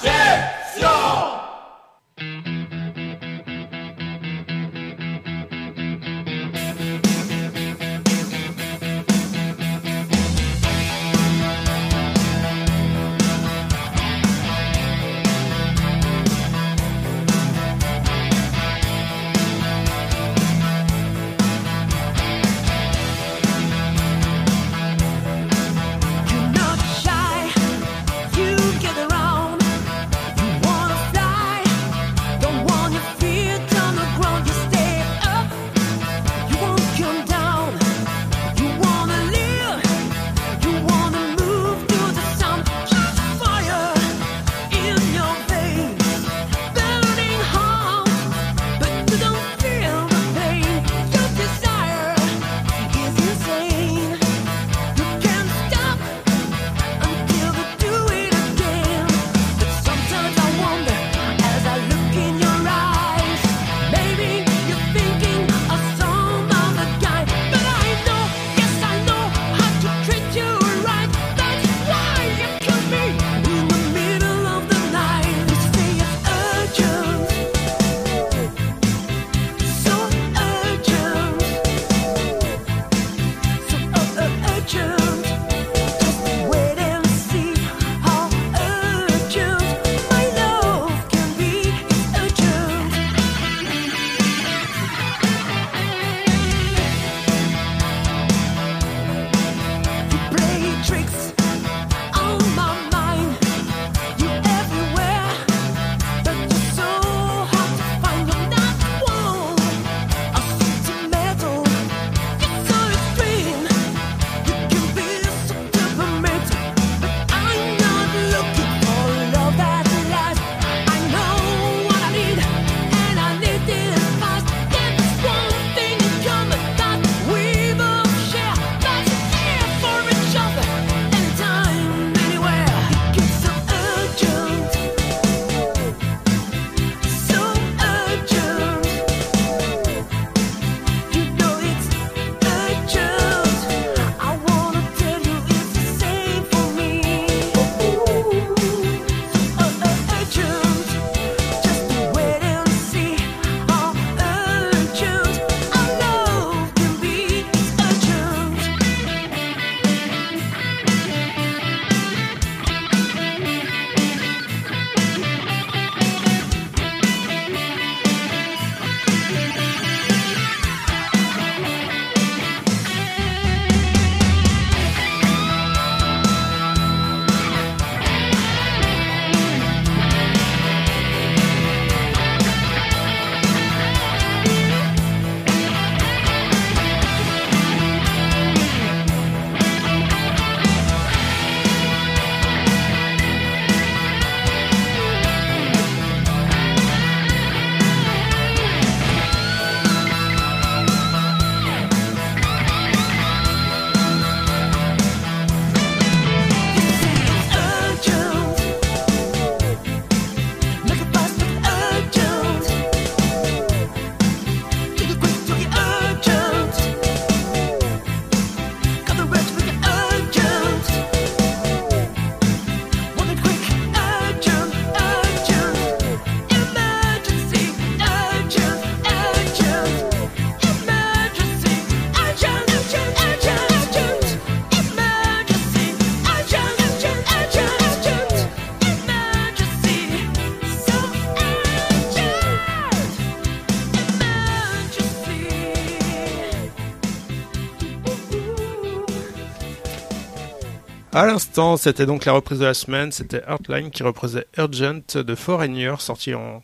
À l'instant, c'était donc la reprise de la semaine, c'était Heartline qui reprenait Urgent de Foreigner, sorti en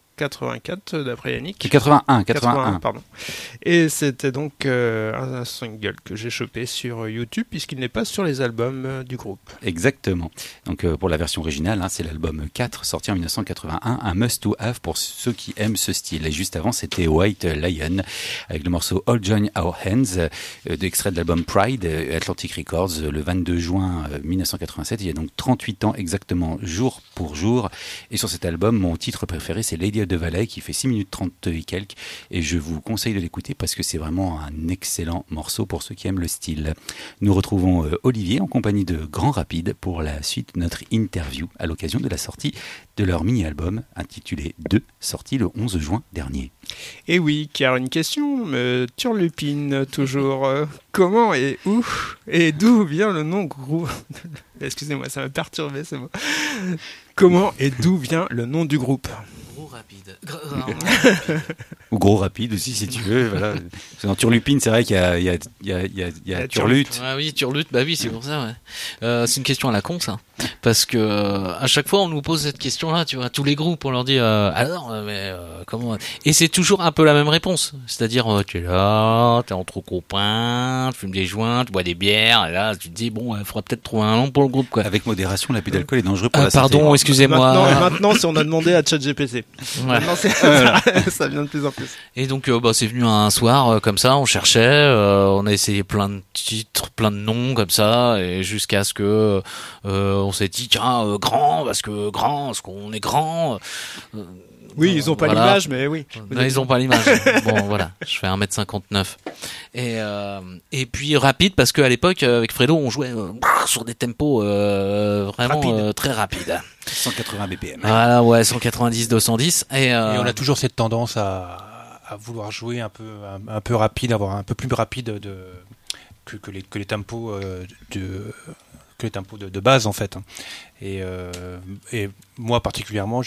84 d'après Yannick. 81, pardon. Et c'était donc un single que j'ai chopé sur YouTube puisqu'il n'est pas sur les albums du groupe. Exactement. Donc pour la version originale, c'est l'album 4 sorti en 1981, un must to have pour ceux qui aiment ce style. Et juste avant, c'était White Lion avec le morceau All Join Our Hands, d'extrait de l'album Pride, Atlantic Records, le 22 juin 1987. Il y a donc 38 ans exactement, jour pour jour. Et sur cet album, mon titre préféré, c'est Lady of de Valais qui fait 6 minutes 30 et quelques. Et je vous conseille de l'écouter parce que c'est vraiment un excellent morceau pour ceux qui aiment le style. Nous retrouvons Olivier en compagnie de Grand Rapide pour la suite de notre interview à l'occasion de la sortie de leur mini-album intitulé 2, sorti le 11 juin dernier. Et oui, car une question me turlupine toujours. Comment et où et d'où vient le nom groupe? Excusez-moi, ça m'a perturbé ce mot. Comment et d'où vient le nom du groupe? Gros rapide. Ou Gros Rapide aussi, si tu veux. Voilà. Dans Turlupine, c'est vrai qu'il y a Turlute. Ah oui, Turlute, bah oui, c'est pour ça, ouais. C'est une question à la con, ça. Parce que à chaque fois, on nous pose cette question-là, tu vois, tous les groupes, on leur dit comment? Et c'est toujours un peu la même réponse. C'est-à-dire, tu es là, t'es entre copains, tu fumes des joints, tu bois des bières, et là, tu te dis, bon, il faudra peut-être trouver un nom pour le groupe, quoi. Avec modération, l'abus d'alcool est dangereux pour la santé. Pardon, excusez-moi. Maintenant, si on a demandé à ChatGPT. Ouais. Maintenant, ça vient de plus en plus. Et donc, c'est venu un soir, comme ça, on cherchait, on a essayé plein de titres, plein de noms, comme ça, et jusqu'à ce que, on s'est dit, tiens, grand, parce qu'on est grand. Oui, ils ont pas l'image, mais oui. Non, ils ont pas l'image. Bon, voilà. Je fais 1m59. Et puis rapide, parce qu'à l'époque, avec Fredo, on jouait sur des tempos vraiment très rapides. 180 BPM. Voilà, ouais, 190, 210. Et on a toujours cette tendance à vouloir jouer un peu rapide, avoir un peu plus rapide que les tempos que les tempos de base, en fait. Et moi particulièrement,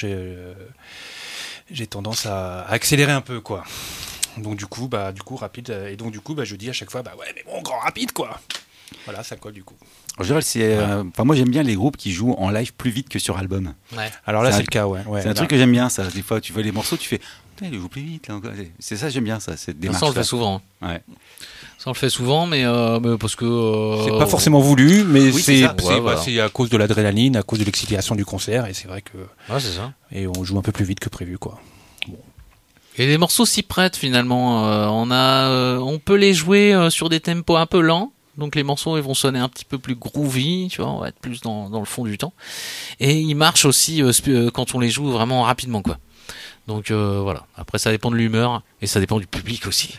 j'ai tendance à accélérer un peu, quoi. Donc du coup rapide, et donc du coup je dis à chaque fois ouais, mais bon, grand rapide, quoi. Voilà, ça colle du coup. En général, moi j'aime bien les groupes qui jouent en live plus vite que sur album. Ouais. Alors là, c'est le cas, ouais. C'est un truc que j'aime bien, ça. Des fois, tu vois les morceaux, tu fais putain, il joue plus vite là. C'est ça, j'aime bien ça. Cette démarche. Ça, on le fait souvent. Ouais. Ça, on le fait souvent, mais parce que c'est pas forcément voulu, mais oui, c'est à cause de l'adrénaline, à cause de l'excitation du concert, et c'est vrai que. Ouais, c'est ça. Et on joue un peu plus vite que prévu, quoi. Bon. Et les morceaux s'y prêtent finalement. On peut les jouer sur des tempos un peu lents. Donc les morceaux ils vont sonner un petit peu plus groovy, tu vois, on va être plus dans le fond du temps. Et ils marchent aussi quand on les joue vraiment rapidement, quoi. Donc voilà. Après ça dépend de l'humeur et ça dépend du public aussi.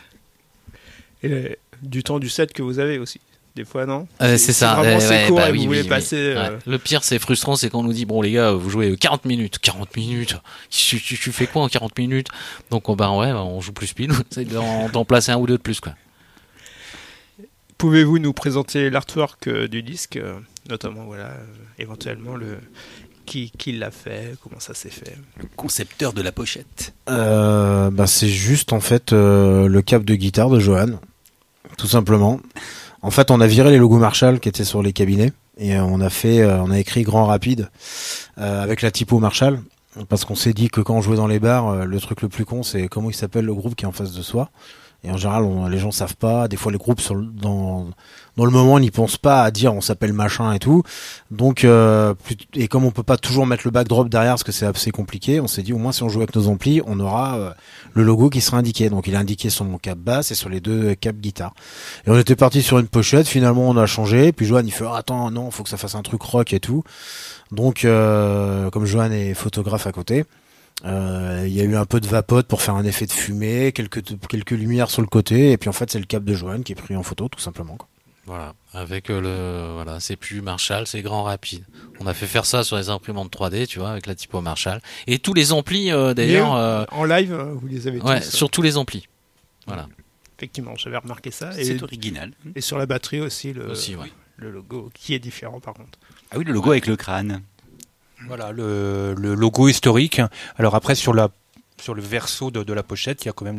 Et du temps du set que vous avez aussi. Des fois, non? C'est ça. Vraiment, c'est court et oui, vous voulez oui, passer... Ouais. Le pire, c'est frustrant, c'est quand on nous dit, bon les gars, vous jouez 40 minutes. 40 minutes tu fais quoi en 40 minutes? Donc on joue plus speed, on essaie d'en placer un ou deux de plus, quoi. Pouvez-vous nous présenter l'artwork du disque, notamment, éventuellement qui l'a fait, comment ça s'est fait? Le concepteur de la pochette. C'est juste en fait le cap de guitare de Johan, tout simplement. En fait, on a viré les logos Marshall qui étaient sur les cabinets et on a écrit Grand Rapide avec la typo Marshall, parce qu'on s'est dit que quand on jouait dans les bars, le truc le plus con, c'est comment il s'appelle le groupe qui est en face de soi. Et en général, les gens savent pas. Des fois, les groupes dans le moment, n'y pensent pas à dire on s'appelle machin et tout. Donc, et comme on peut pas toujours mettre le backdrop derrière parce que c'est assez compliqué, on s'est dit au moins si on joue avec nos amplis, on aura le logo qui sera indiqué. Donc, il est indiqué sur mon cap basse et sur les deux caps guitare. Et on était parti sur une pochette. Finalement, on a changé. Puis Johan, il fait attends, non, faut que ça fasse un truc rock et tout. Donc, comme Johan est photographe à côté. Il y a eu un peu de vapote pour faire un effet de fumée, quelques lumières sur le côté, et puis en fait c'est le cap de Johan qui est pris en photo tout simplement, quoi. Voilà, avec c'est plus Marshall, c'est Grand Rapide. On a fait faire ça sur les imprimantes 3D, tu vois, avec la typo Marshall. Et tous les amplis d'ailleurs. En live, vous les avez tous. Ouais, sur tous les amplis. Voilà. Effectivement, j'avais remarqué ça. C'est original. Et sur la batterie aussi, ouais. Le logo qui est différent par contre. Ah oui, le logo avec le crâne. Voilà, le logo historique. Alors après, sur le verso de la pochette, il y a quand même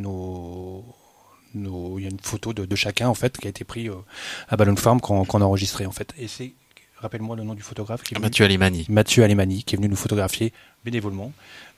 il y a une photo de chacun, en fait, qui a été pris à Ballon Farm qu'on a enregistré, en fait. Et c'est, rappelle-moi le nom du photographe. Mathieu Alemani. Mathieu Alemani, qui est venu nous photographier bénévolement.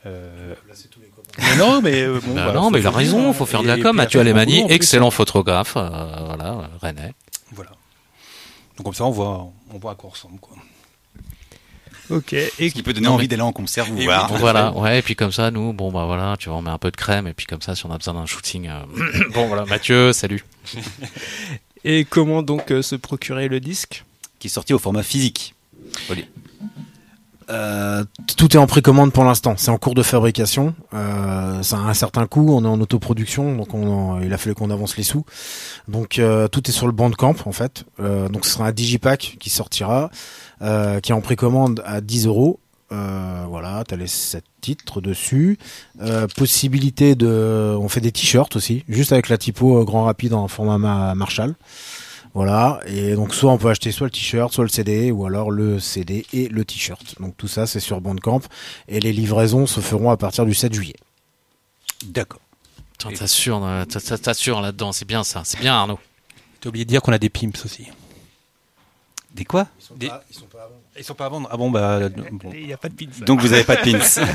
Mais non, mais mais il a raison, il faut faire de la com. Mathieu Alemani, excellent photographe, rennais. Voilà. Donc comme ça, on voit à quoi on ressemble, quoi. Ok. Et qui peut donner envie d'aller en concert, vous voir. Voilà, ouais, et puis comme ça, nous, tu vois, on met un peu de crème, et puis comme ça, si on a besoin d'un shooting, Mathieu, salut. Et comment donc se procurer le disque? Qui est sorti au format physique. Tout est en précommande pour l'instant. C'est en cours de fabrication. Ça a un certain coût. On est en autoproduction, donc il a fallu qu'on avance les sous. Donc tout est sur le Bandcamp en fait. Donc ce sera un digipack qui sortira, qui est en précommande à 10€. Voilà, t'as les 7 titres dessus. Possibilité on fait des t-shirts aussi, juste avec la typo Grand Rapide en format Marshall. Voilà, et donc soit on peut acheter soit le t-shirt, soit le CD, ou alors le CD et le t-shirt. Donc tout ça c'est sur Bandcamp, et les livraisons se feront à partir du 7 juillet. D'accord. T'assures là-dedans, c'est bien ça, c'est bien Arnaud. T'as oublié de dire qu'on a des pimps aussi. Des quoi? Ils sont pas à vendre. Ils sont pas à vendre. Ah bon, bah. Bon. Il n'y a pas de pins. Donc vous avez pas de pins.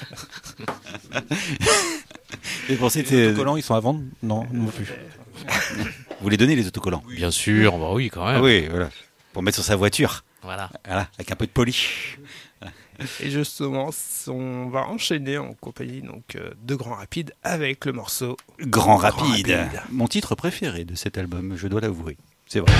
Et pour Les autocollants, ils sont à vendre? Non, non plus. Vous les donnez les autocollants? Bien sûr, bah oui quand même. Ah oui, voilà. Pour mettre sur sa voiture. Voilà. Voilà, avec un peu de polish. Et justement, on va enchaîner en compagnie de Grand Rapide avec le morceau Grand Rapide. Mon titre préféré de cet album, je dois l'avouer. C'est vrai.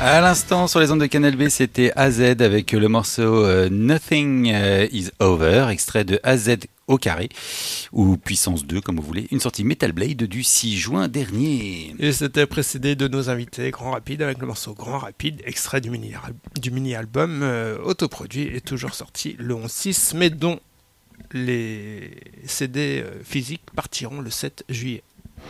À l'instant, sur les ondes de Canal B, c'était AZ avec le morceau Nothing is Over, extrait de AZ au carré, ou puissance 2, comme vous voulez, une sortie Metal Blade du 6 juin dernier. Et c'était précédé de nos invités Grand Rapide avec le morceau Grand Rapide, extrait du mini-album autoproduit et toujours sorti le 11/6, mais dont les CD physiques partiront le 7 juillet.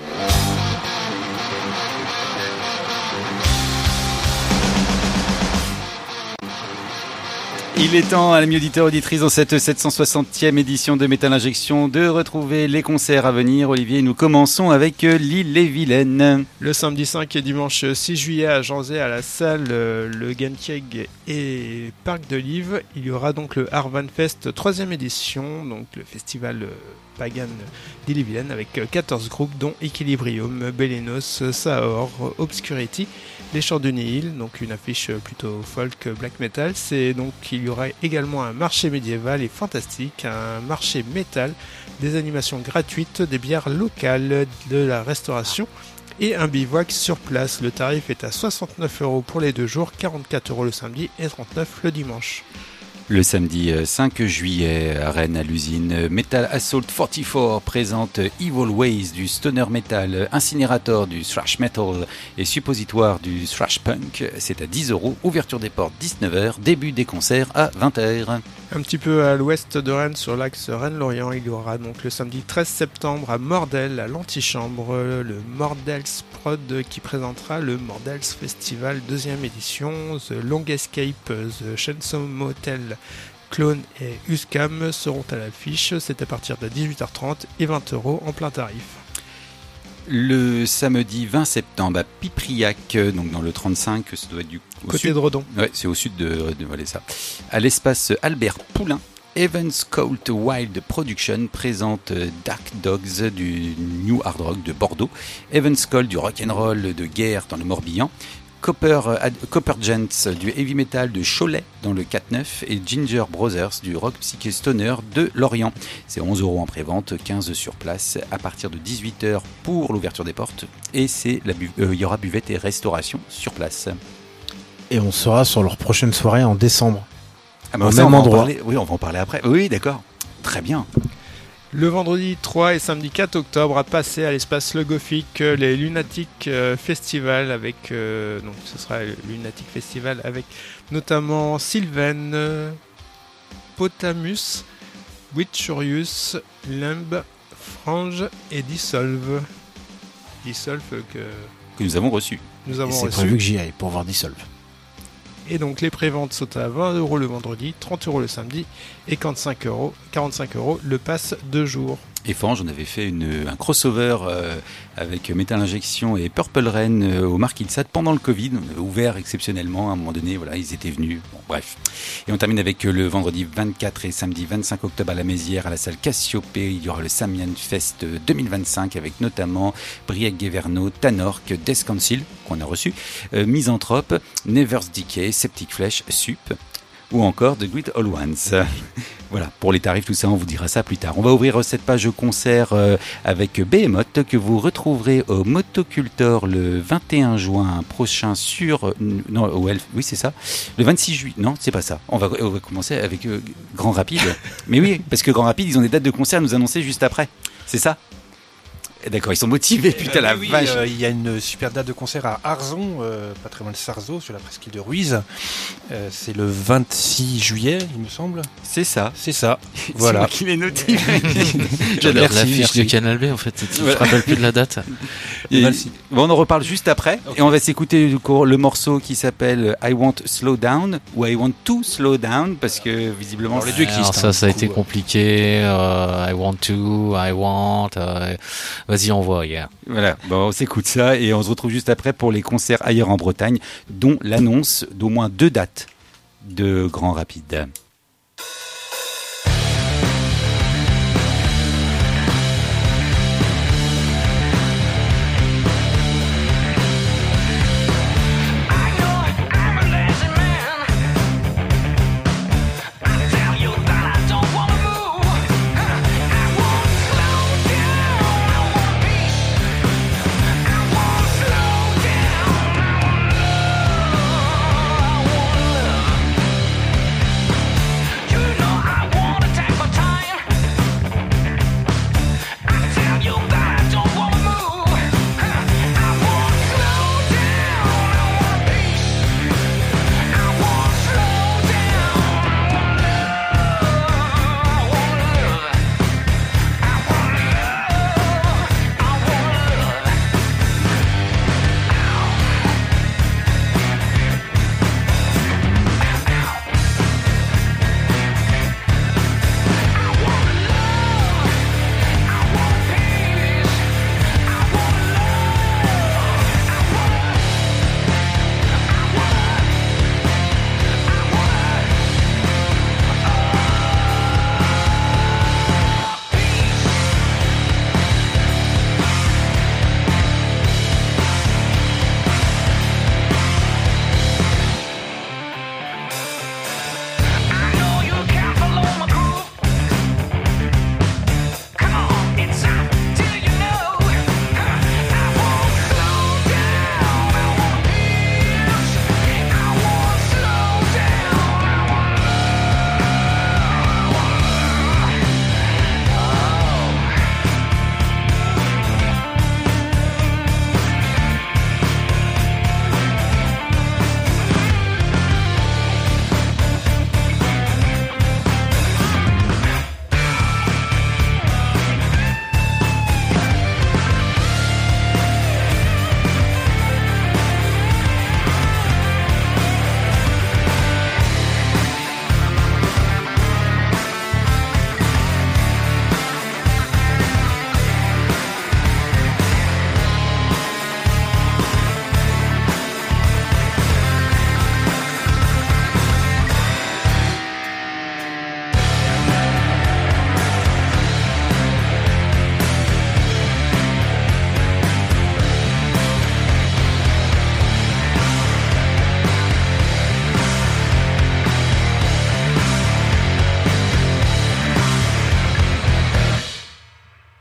Il est temps, à l'ami auditeur auditrice, dans cette 760e édition de Metal Injection, de retrouver les concerts à venir. Olivier, nous commençons avec l'Ille-et-Vilaine. Le samedi 5 et dimanche 6 juillet à Janzé, à la salle Le Gentieg et Parc de Live, il y aura donc le Harvan Fest 3e édition, donc le festival pagan d'Ille-et-Vilaine avec 14 groupes dont Equilibrium, Belenos, Saor, Obscurity, Les Chants du Nihil, donc une affiche plutôt folk black metal. Il y aura également un marché médiéval et fantastique, un marché métal, des animations gratuites, des bières locales, de la restauration et un bivouac sur place. Le tarif est à 69 € pour les 2 jours, 44 € le samedi et 39 € le dimanche. Le samedi 5 juillet à Rennes, à l'usine, Metal Assault 44 présente Evil Ways du stoner metal, Incinerator du thrash metal et Suppositoire du thrash punk. C'est à 10 €, ouverture des portes 19h, début des concerts à 20h. Un petit peu à l'ouest de Rennes, sur l'axe Rennes-Lorient, il y aura donc le samedi 13 septembre à Mordel, à l'Antichambre, le Mordels Prod qui présentera le Mordels Festival 2e édition, The Long Escape, The Chainsaw Motel, Clone et Uscam seront à l'affiche. C'est à partir de 18h30 et 20 € en plein tarif. Le samedi 20 septembre à Pipriac, donc dans le 35, ça doit être du côté de Redon. Ouais, c'est au sud de voilà ça. À l'espace Albert Poulain, Evans Colt Wild Production présente Dark Dogs du New Hard Rock de Bordeaux, Evans Colt du rock'n'roll de Guerre dans le Morbihan, Copper Gents du heavy metal de Cholet dans le 4-9 et Ginger Brothers du rock psyché stoner de Lorient. C'est 11 € en prévente, 15 sur place à partir de 18h pour l'ouverture des portes et il y aura buvette et restauration sur place. Et on sera sur leur prochaine soirée en décembre. Au même endroit. Oui, on va en parler après. Oui, d'accord. Très bien. Le vendredi 3 et samedi 4 octobre à passer à l'espace Le Gothique, les Lunatic Festival avec donc ce sera le Lunatic Festival avec notamment Sylvain, Potamus, Witchurius, Limb, Frange et Dissolve. Dissolve que nous avons reçu. C'est prévu que j'y aille pour voir Dissolve. Et donc les préventes sont à 20 € le vendredi, 30 € le samedi et 45 € le pass 2 jours. Et Fange, on avait fait un crossover avec Metal Injection et Purple Rain au Marquis de Sade pendant le Covid. On avait ouvert exceptionnellement à un moment donné, voilà, ils étaient venus. Bon, bref. Et on termine avec le vendredi 24 et samedi 25 octobre à la Mézières, à la salle Cassiopée. Il y aura le Samian Fest 2025 avec notamment Briac Guéverno, Tanork, Death Council, qu'on a reçu, Misanthrope, Never's Decay, Septic Flesh, Sup, ou encore The Great All Ones. Voilà, pour les tarifs, tout ça, on vous dira ça plus tard. On va ouvrir cette page concert avec Behemoth que vous retrouverez au Motocultor le 21 juin prochain sur... Non, oui, c'est ça. Le 26 juillet... Non, c'est pas ça. On va commencer avec Grand Rapide. Mais oui, parce que Grand Rapide, ils ont des dates de concert à nous annoncer juste après. C'est ça ? D'accord, ils sont motivés, putain la vache. Il y a une super date de concert à Arzon, pas très loin de Sarzeau, sur la presqu'île de Ruiz. C'est le 26 juillet, il me semble. C'est ça. Voilà. C'est moi qui l'ai noté. J'adore l'affiche de Canal B, en fait. Je me rappelle plus de la date. Bon, on en reparle juste après. Okay. Et on va s'écouter le morceau qui s'appelle I Want Slow Down ou I Want to Slow Down, parce que visiblement alors, les deux existent. Ça a été compliqué. I want to, I want. Vas-y, on voit, yeah. Voilà, bon, on s'écoute ça et on se retrouve juste après pour les concerts ailleurs en Bretagne, dont l'annonce d'au moins 2 dates de Grand Rapide. I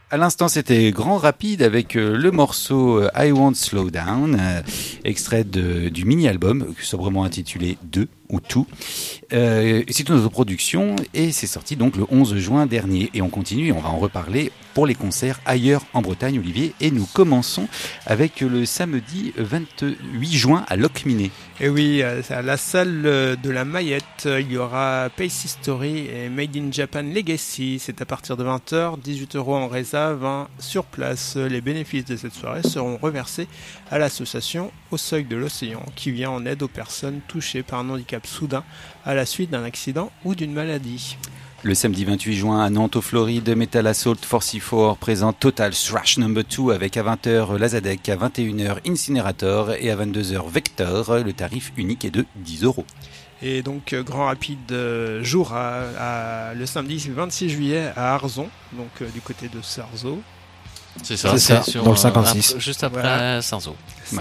À l'instant, c'était Grand Rapide avec le morceau I Won't Slow Down, extrait du mini-album, sobrement intitulé 2 ou Tout. C'est une autoproduction et c'est sorti donc le 11 juin dernier. Et on continue, on va en reparler pour les concerts ailleurs en Bretagne, Olivier. Et nous commençons avec le samedi 28 juin à Locminé. Et oui, à la salle de la Maillette, il y aura Pace History et Made in Japan Legacy. C'est à partir de 20h, 18 € en résa, 20 sur place. Les bénéfices de cette soirée seront reversés à l'association Au Seuil de l'Océan, qui vient en aide aux personnes touchées par un handicap soudain à la suite d'un accident ou d'une maladie. Le samedi 28 juin à Nantes, au Floride, Metal Assault 44 présente Total Thrash No. 2 avec à 20h Lazadec, à 21h Incinerator et à 22h Vector. Le tarif unique est de 10 €. Et donc Grand Rapide jouera le samedi 26 juillet à Arzon, donc du côté de Sarzeau. C'est ça, sur, dans le 56. Juste après Sarzeau.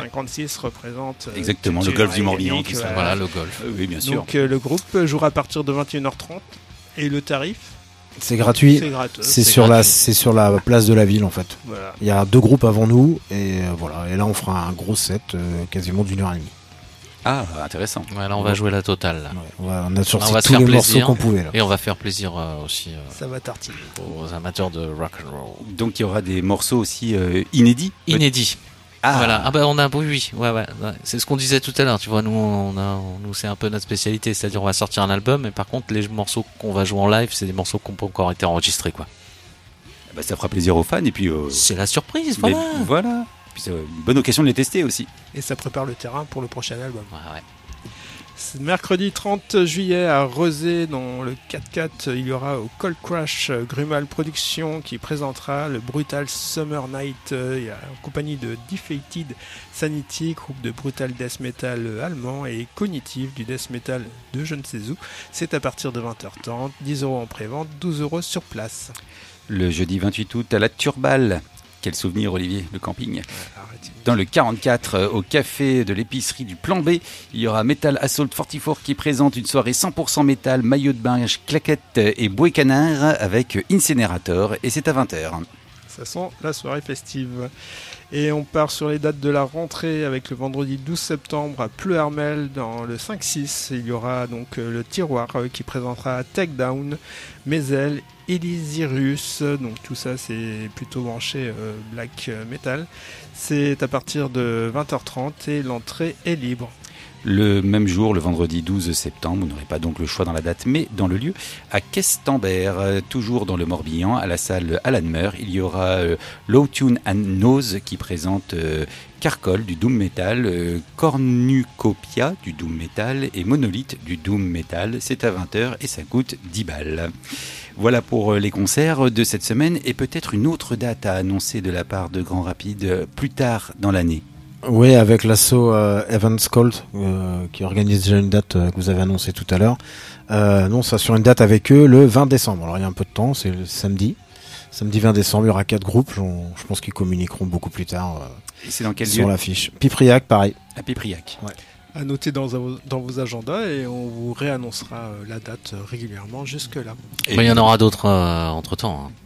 56 représente exactement le golfe du Morbihan. Voilà le golfe. Oui, bien sûr. Donc le groupe jouera à partir de 21h30 et le tarif c'est gratuit. C'est gratos. C'est sur la place de la ville en fait. Voilà. Il y a 2 groupes avant nous et voilà. Et là on fera un gros set quasiment d'1h30. Ah, intéressant. Ouais, là on va jouer la totale. Là. Ouais, on a sorti tous les morceaux qu'on pouvait. Là. Et on va faire plaisir aussi ça va tartiner aux amateurs de rock and roll. Donc il y aura des morceaux aussi inédits. Inédits. Ah voilà. Ah bah on a oui. Ouais. C'est ce qu'on disait tout à l'heure. Tu vois, nous c'est un peu notre spécialité, c'est-à-dire on va sortir un album, mais par contre les morceaux qu'on va jouer en live, c'est des morceaux qui n'ont pas encore été enregistrés quoi. Bah, ça fera plaisir aux fans et puis. C'est la surprise. Voilà. C'est une bonne occasion de les tester aussi. Et ça prépare le terrain pour le prochain album. Ouais. C'est mercredi 30 juillet à Rezé, dans le 4x4, il y aura au Cold Crash Grumal Productions qui présentera le Brutal Summer Night en compagnie de Defeated Sanity, groupe de brutal death metal allemand, et Cognitive du death metal de je ne sais où. C'est à partir de 20h30, 10 € en pré-vente, 12 € sur place. Le jeudi 28 août à la Turballe. Quel souvenir, Olivier, le camping. Dans le 44, au café de l'épicerie du Plan B, il y aura Metal Assault 44 qui présente une soirée 100% métal, maillot de bain, claquettes et bouée canard avec Incinerator, et c'est à 20h. Ça sent la soirée festive. Et on part sur les dates de la rentrée avec le vendredi 12 septembre à Pleuhermel dans le 5-6. Il y aura donc le Tiroir qui présentera Takedown, Mezel, Elysirus. Donc tout ça c'est plutôt branché black metal. C'est à partir de 20h30 et l'entrée est libre. Le même jour, le vendredi 12 septembre, vous n'aurez pas donc le choix dans la date, mais dans le lieu, à Questembert, toujours dans le Morbihan, à la salle Alan Meur, il y aura Low Tune and Nose qui présente Carcol du Doom Metal, Cornucopia du Doom Metal et Monolith du Doom Metal. C'est à 20h et ça coûte 10 balles. Voilà pour les concerts de cette semaine et peut-être une autre date à annoncer de la part de Grand Rapide plus tard dans l'année. Oui, avec l'assaut Evans Colt qui organise déjà une date que vous avez annoncée tout à l'heure. Non, ça sur une date avec eux le 20 décembre. Alors il y a un peu de temps, c'est le samedi. Samedi 20 décembre, il y aura 4 groupes. Je pense qu'ils communiqueront beaucoup plus tard. Et c'est dans quel sur lieu ? l'affiche. Pipriac, pareil. À Pipriac. Ouais. À noter dans vos agendas et on vous réannoncera la date régulièrement jusque-là. Mais il y en aura d'autres entre-temps. Hein.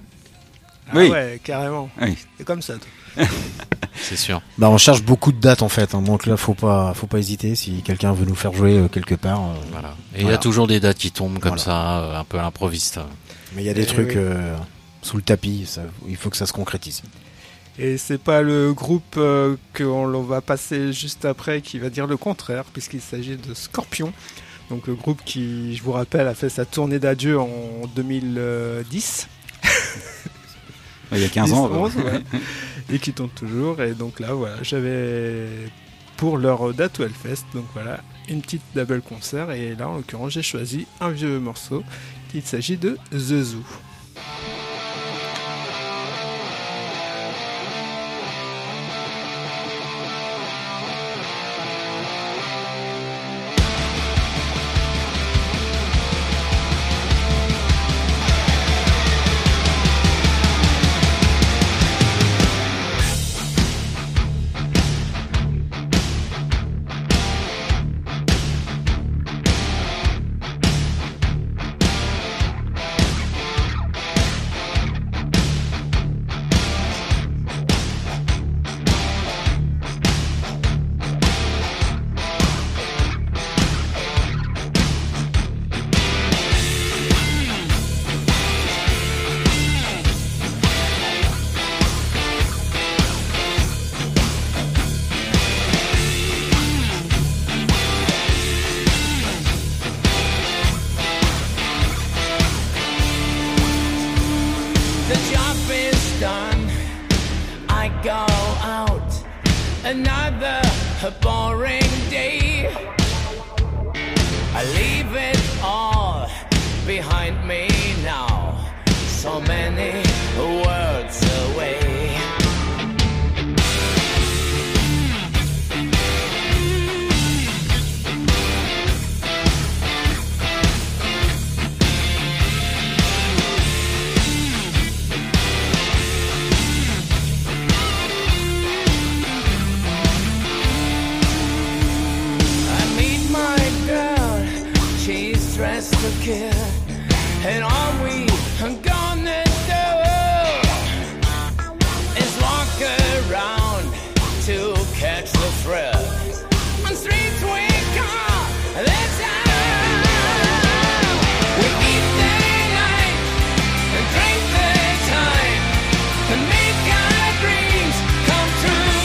Ah oui. Ouais, carrément. Oui. C'est comme ça. Toi. C'est sûr. Bah on cherche beaucoup de dates en fait, hein. Donc là faut pas hésiter si quelqu'un veut nous faire jouer quelque part. Voilà. Et il y a toujours des dates qui tombent comme ça, un peu à l'improviste. Mais il y a des trucs sous le tapis, il faut que ça se concrétise. Et c'est pas le groupe qu'on va passer juste après qui va dire le contraire, puisqu'il s'agit de Scorpion. Donc le groupe qui, je vous rappelle, a fait sa tournée d'adieu en 2010. Il y a 15 ans. 11, ouais. Et qui tourne toujours. Et donc là, voilà, j'avais pour leur date au Hellfest. Donc voilà, une petite double concert. Et là, en l'occurrence, j'ai choisi un vieux morceau. Il s'agit de The Zoo. another boring day. I leave it all behind me now. So many words away. Dressed to kill, and all we gonna do is walk around to catch the thrill. On streets we call the town. We eat the night and drink the time and make our dreams come true.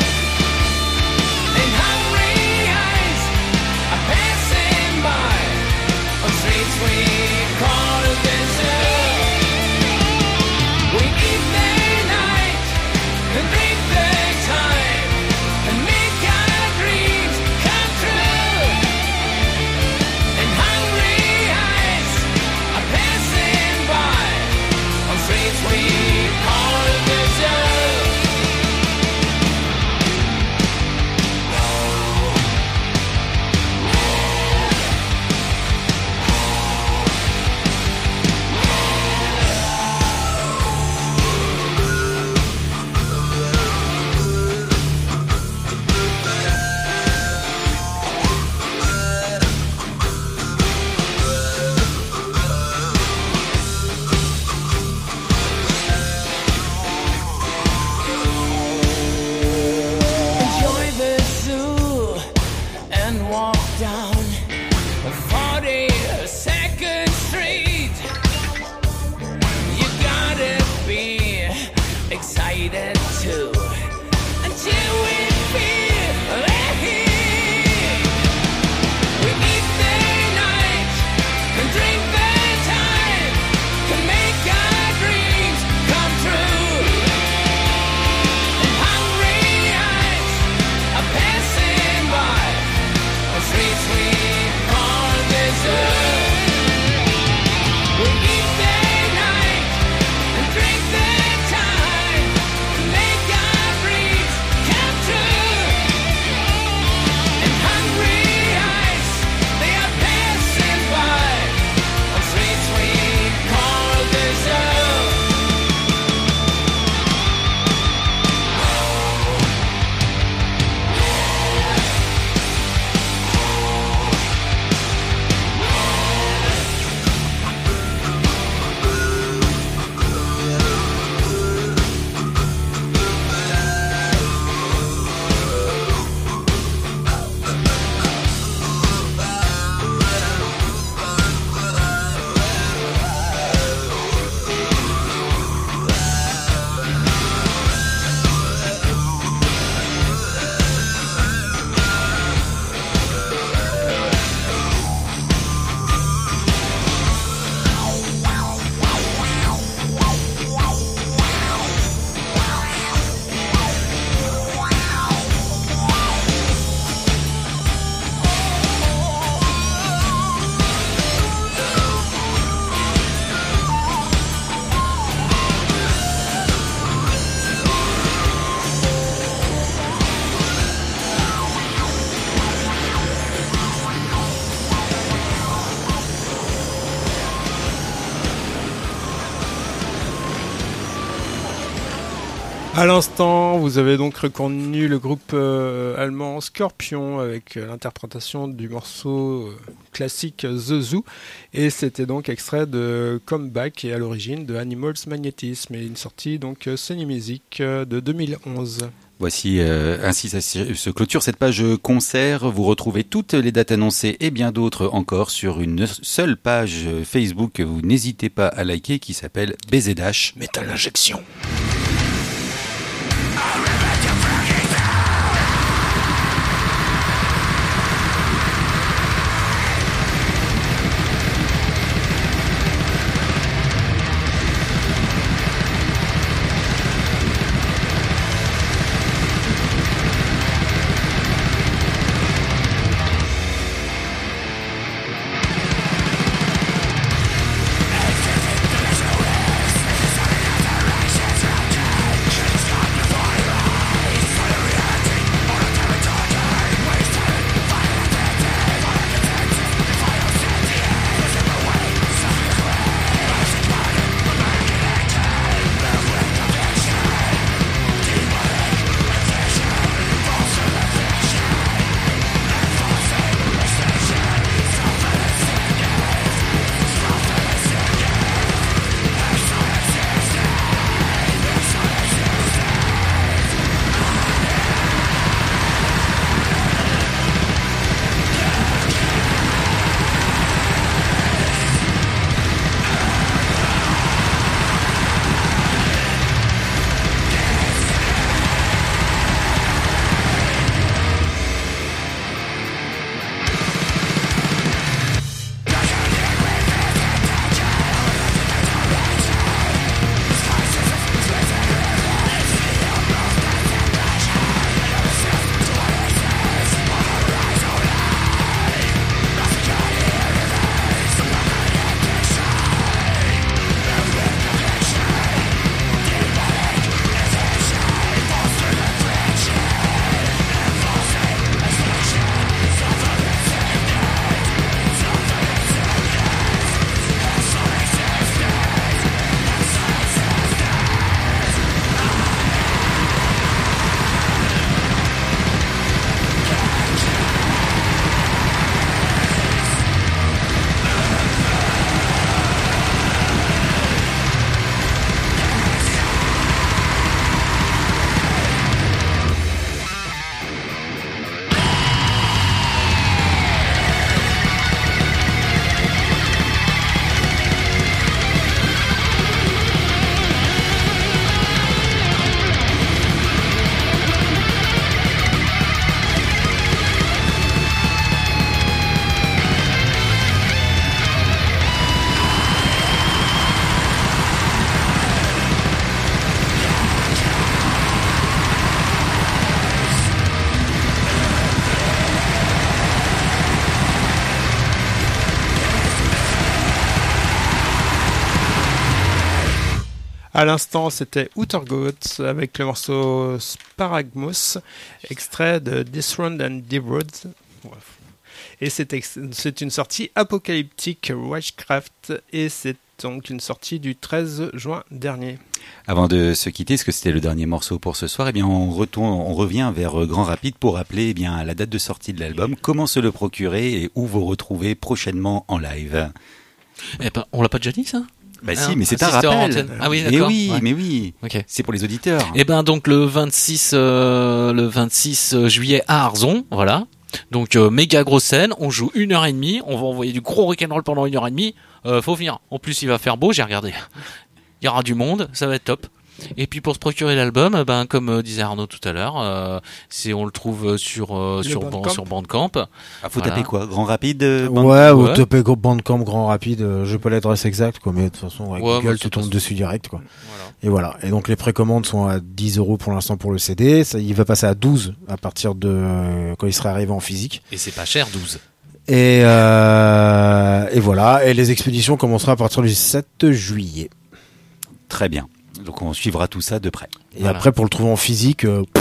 And hungry eyes are passing by. Streets we call the zoo. We eat the night and drink the time and make our dreams come true. And hungry eyes are passing by on streets we call the zoo. Down 42nd Street. You gotta be excited too until we feel the heat. We eat the night and drink the time to make our dreams come true. And hungry eyes are passing by. Streets we call the zoo. We eat the night and drink the time to make our dreams come true. And hungry eyes, they are passing by on streets we call the zoo. À l'instant, vous avez donc reconnu le groupe allemand Scorpion avec l'interprétation du morceau classique The Zoo, et c'était donc extrait de Comeback et à l'origine de Animals Magnetism, et une sortie donc Sony Music de 2011. Voici, ainsi ça se clôture cette page concert. Vous retrouvez toutes les dates annoncées et bien d'autres encore sur une seule page Facebook que vous n'hésitez pas à liker, qui s'appelle BZH Metal Injection. À l'instant, c'était Outergoat avec le morceau Sparagmos, extrait de Dethroned and Devoured. Et c'est une sortie apocalyptique Witchcraft, et c'est donc une sortie du 13 juin dernier. Avant de se quitter, est-ce que c'était le dernier morceau pour ce soir? Eh bien, on revient vers Grand Rapide pour rappeler la date de sortie de l'album, comment se le procurer et où vous retrouver prochainement en live. Eh ben, on l'a pas déjà dit ça? Bah si, mais c'est un rappel. Ah oui, d'accord. Mais oui. Ok. C'est pour les auditeurs. Eh ben donc le 26 juillet à Arzon, voilà. Donc méga grosse scène, on joue 1h30, on va envoyer du gros rock'n'roll pendant 1h30. Faut venir. En plus, il va faire beau, j'ai regardé. Il y aura du monde, ça va être top. Et puis pour se procurer l'album, comme disait Arnaud tout à l'heure, on le trouve sur Bandcamp. Ah, faut taper quoi? Grand Rapide ou taper Bandcamp Grand Rapide, je peux l'adresse exacte, quoi, mais de toute façon, avec Google, tu tombes dessus direct, quoi. Voilà. Et voilà. Et donc les précommandes sont à 10 € pour l'instant pour le CD. Ça, il va passer à 12 à partir de quand il sera arrivé en physique. Et c'est pas cher, 12. Et voilà. Et les expéditions commenceront à partir du 7 juillet. Très bien. Donc on suivra tout ça de près. Et après, pour le trouver en physique,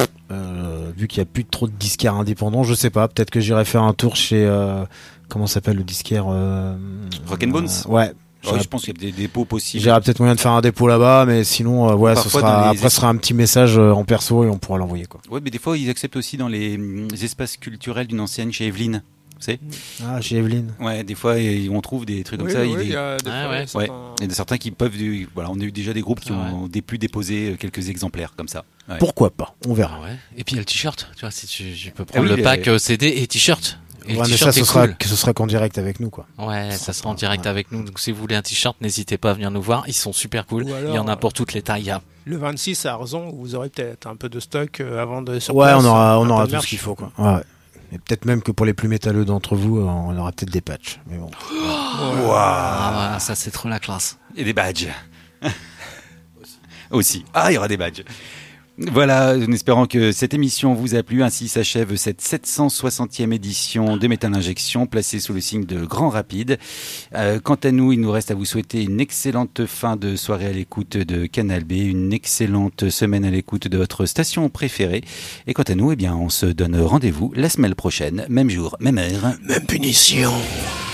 vu qu'il n'y a plus trop de disquaires indépendants, je sais pas, peut-être que j'irai faire un tour chez comment s'appelle le disquaire Rock and Bones. Ouais. Je pense qu'il y a des dépôts possibles. J'aurai peut-être moyen de faire un dépôt là-bas, mais sinon, ce sera un petit message en perso et on pourra l'envoyer, quoi. Ouais, mais des fois ils acceptent aussi dans les espaces culturels d'une ancienne chez Evelyne. C'est chez Evelyne. Ouais, des fois on trouve des trucs comme ça. Il y a et certains qui peuvent. Voilà, on a eu déjà des groupes qui ont pu déposer quelques exemplaires comme ça. Ouais. Pourquoi pas? On verra. Ouais. Et puis il y a le t-shirt. Tu vois, si tu peux prendre le pack CD et t-shirt. Et mais ça, ce sera qu'en direct avec nous, quoi. Ouais, ça sera en direct avec nous. Donc si vous voulez un t-shirt, n'hésitez pas à venir nous voir. Ils sont super cool. Alors, il y en a pour toutes les tailles. Le 26 à Arzon, vous aurez peut-être un peu de stock avant de sur place. Ouais, on aura tout ce qu'il faut, quoi. Ouais. Et peut-être même que pour les plus métalleux d'entre vous, on aura peut-être des patchs. Mais bon. Wow. Ça c'est trop la classe. Et des badges. Aussi. Ah, il y aura des badges. Voilà, en espérant que cette émission vous a plu. Ainsi s'achève cette 760e édition de Metal Injection, placée sous le signe de Grand Rapide. Quant à nous, il nous reste à vous souhaiter une excellente fin de soirée à l'écoute de Canal B, une excellente semaine à l'écoute de votre station préférée. Et quant à nous, on se donne rendez-vous la semaine prochaine, même jour, même heure, même punition.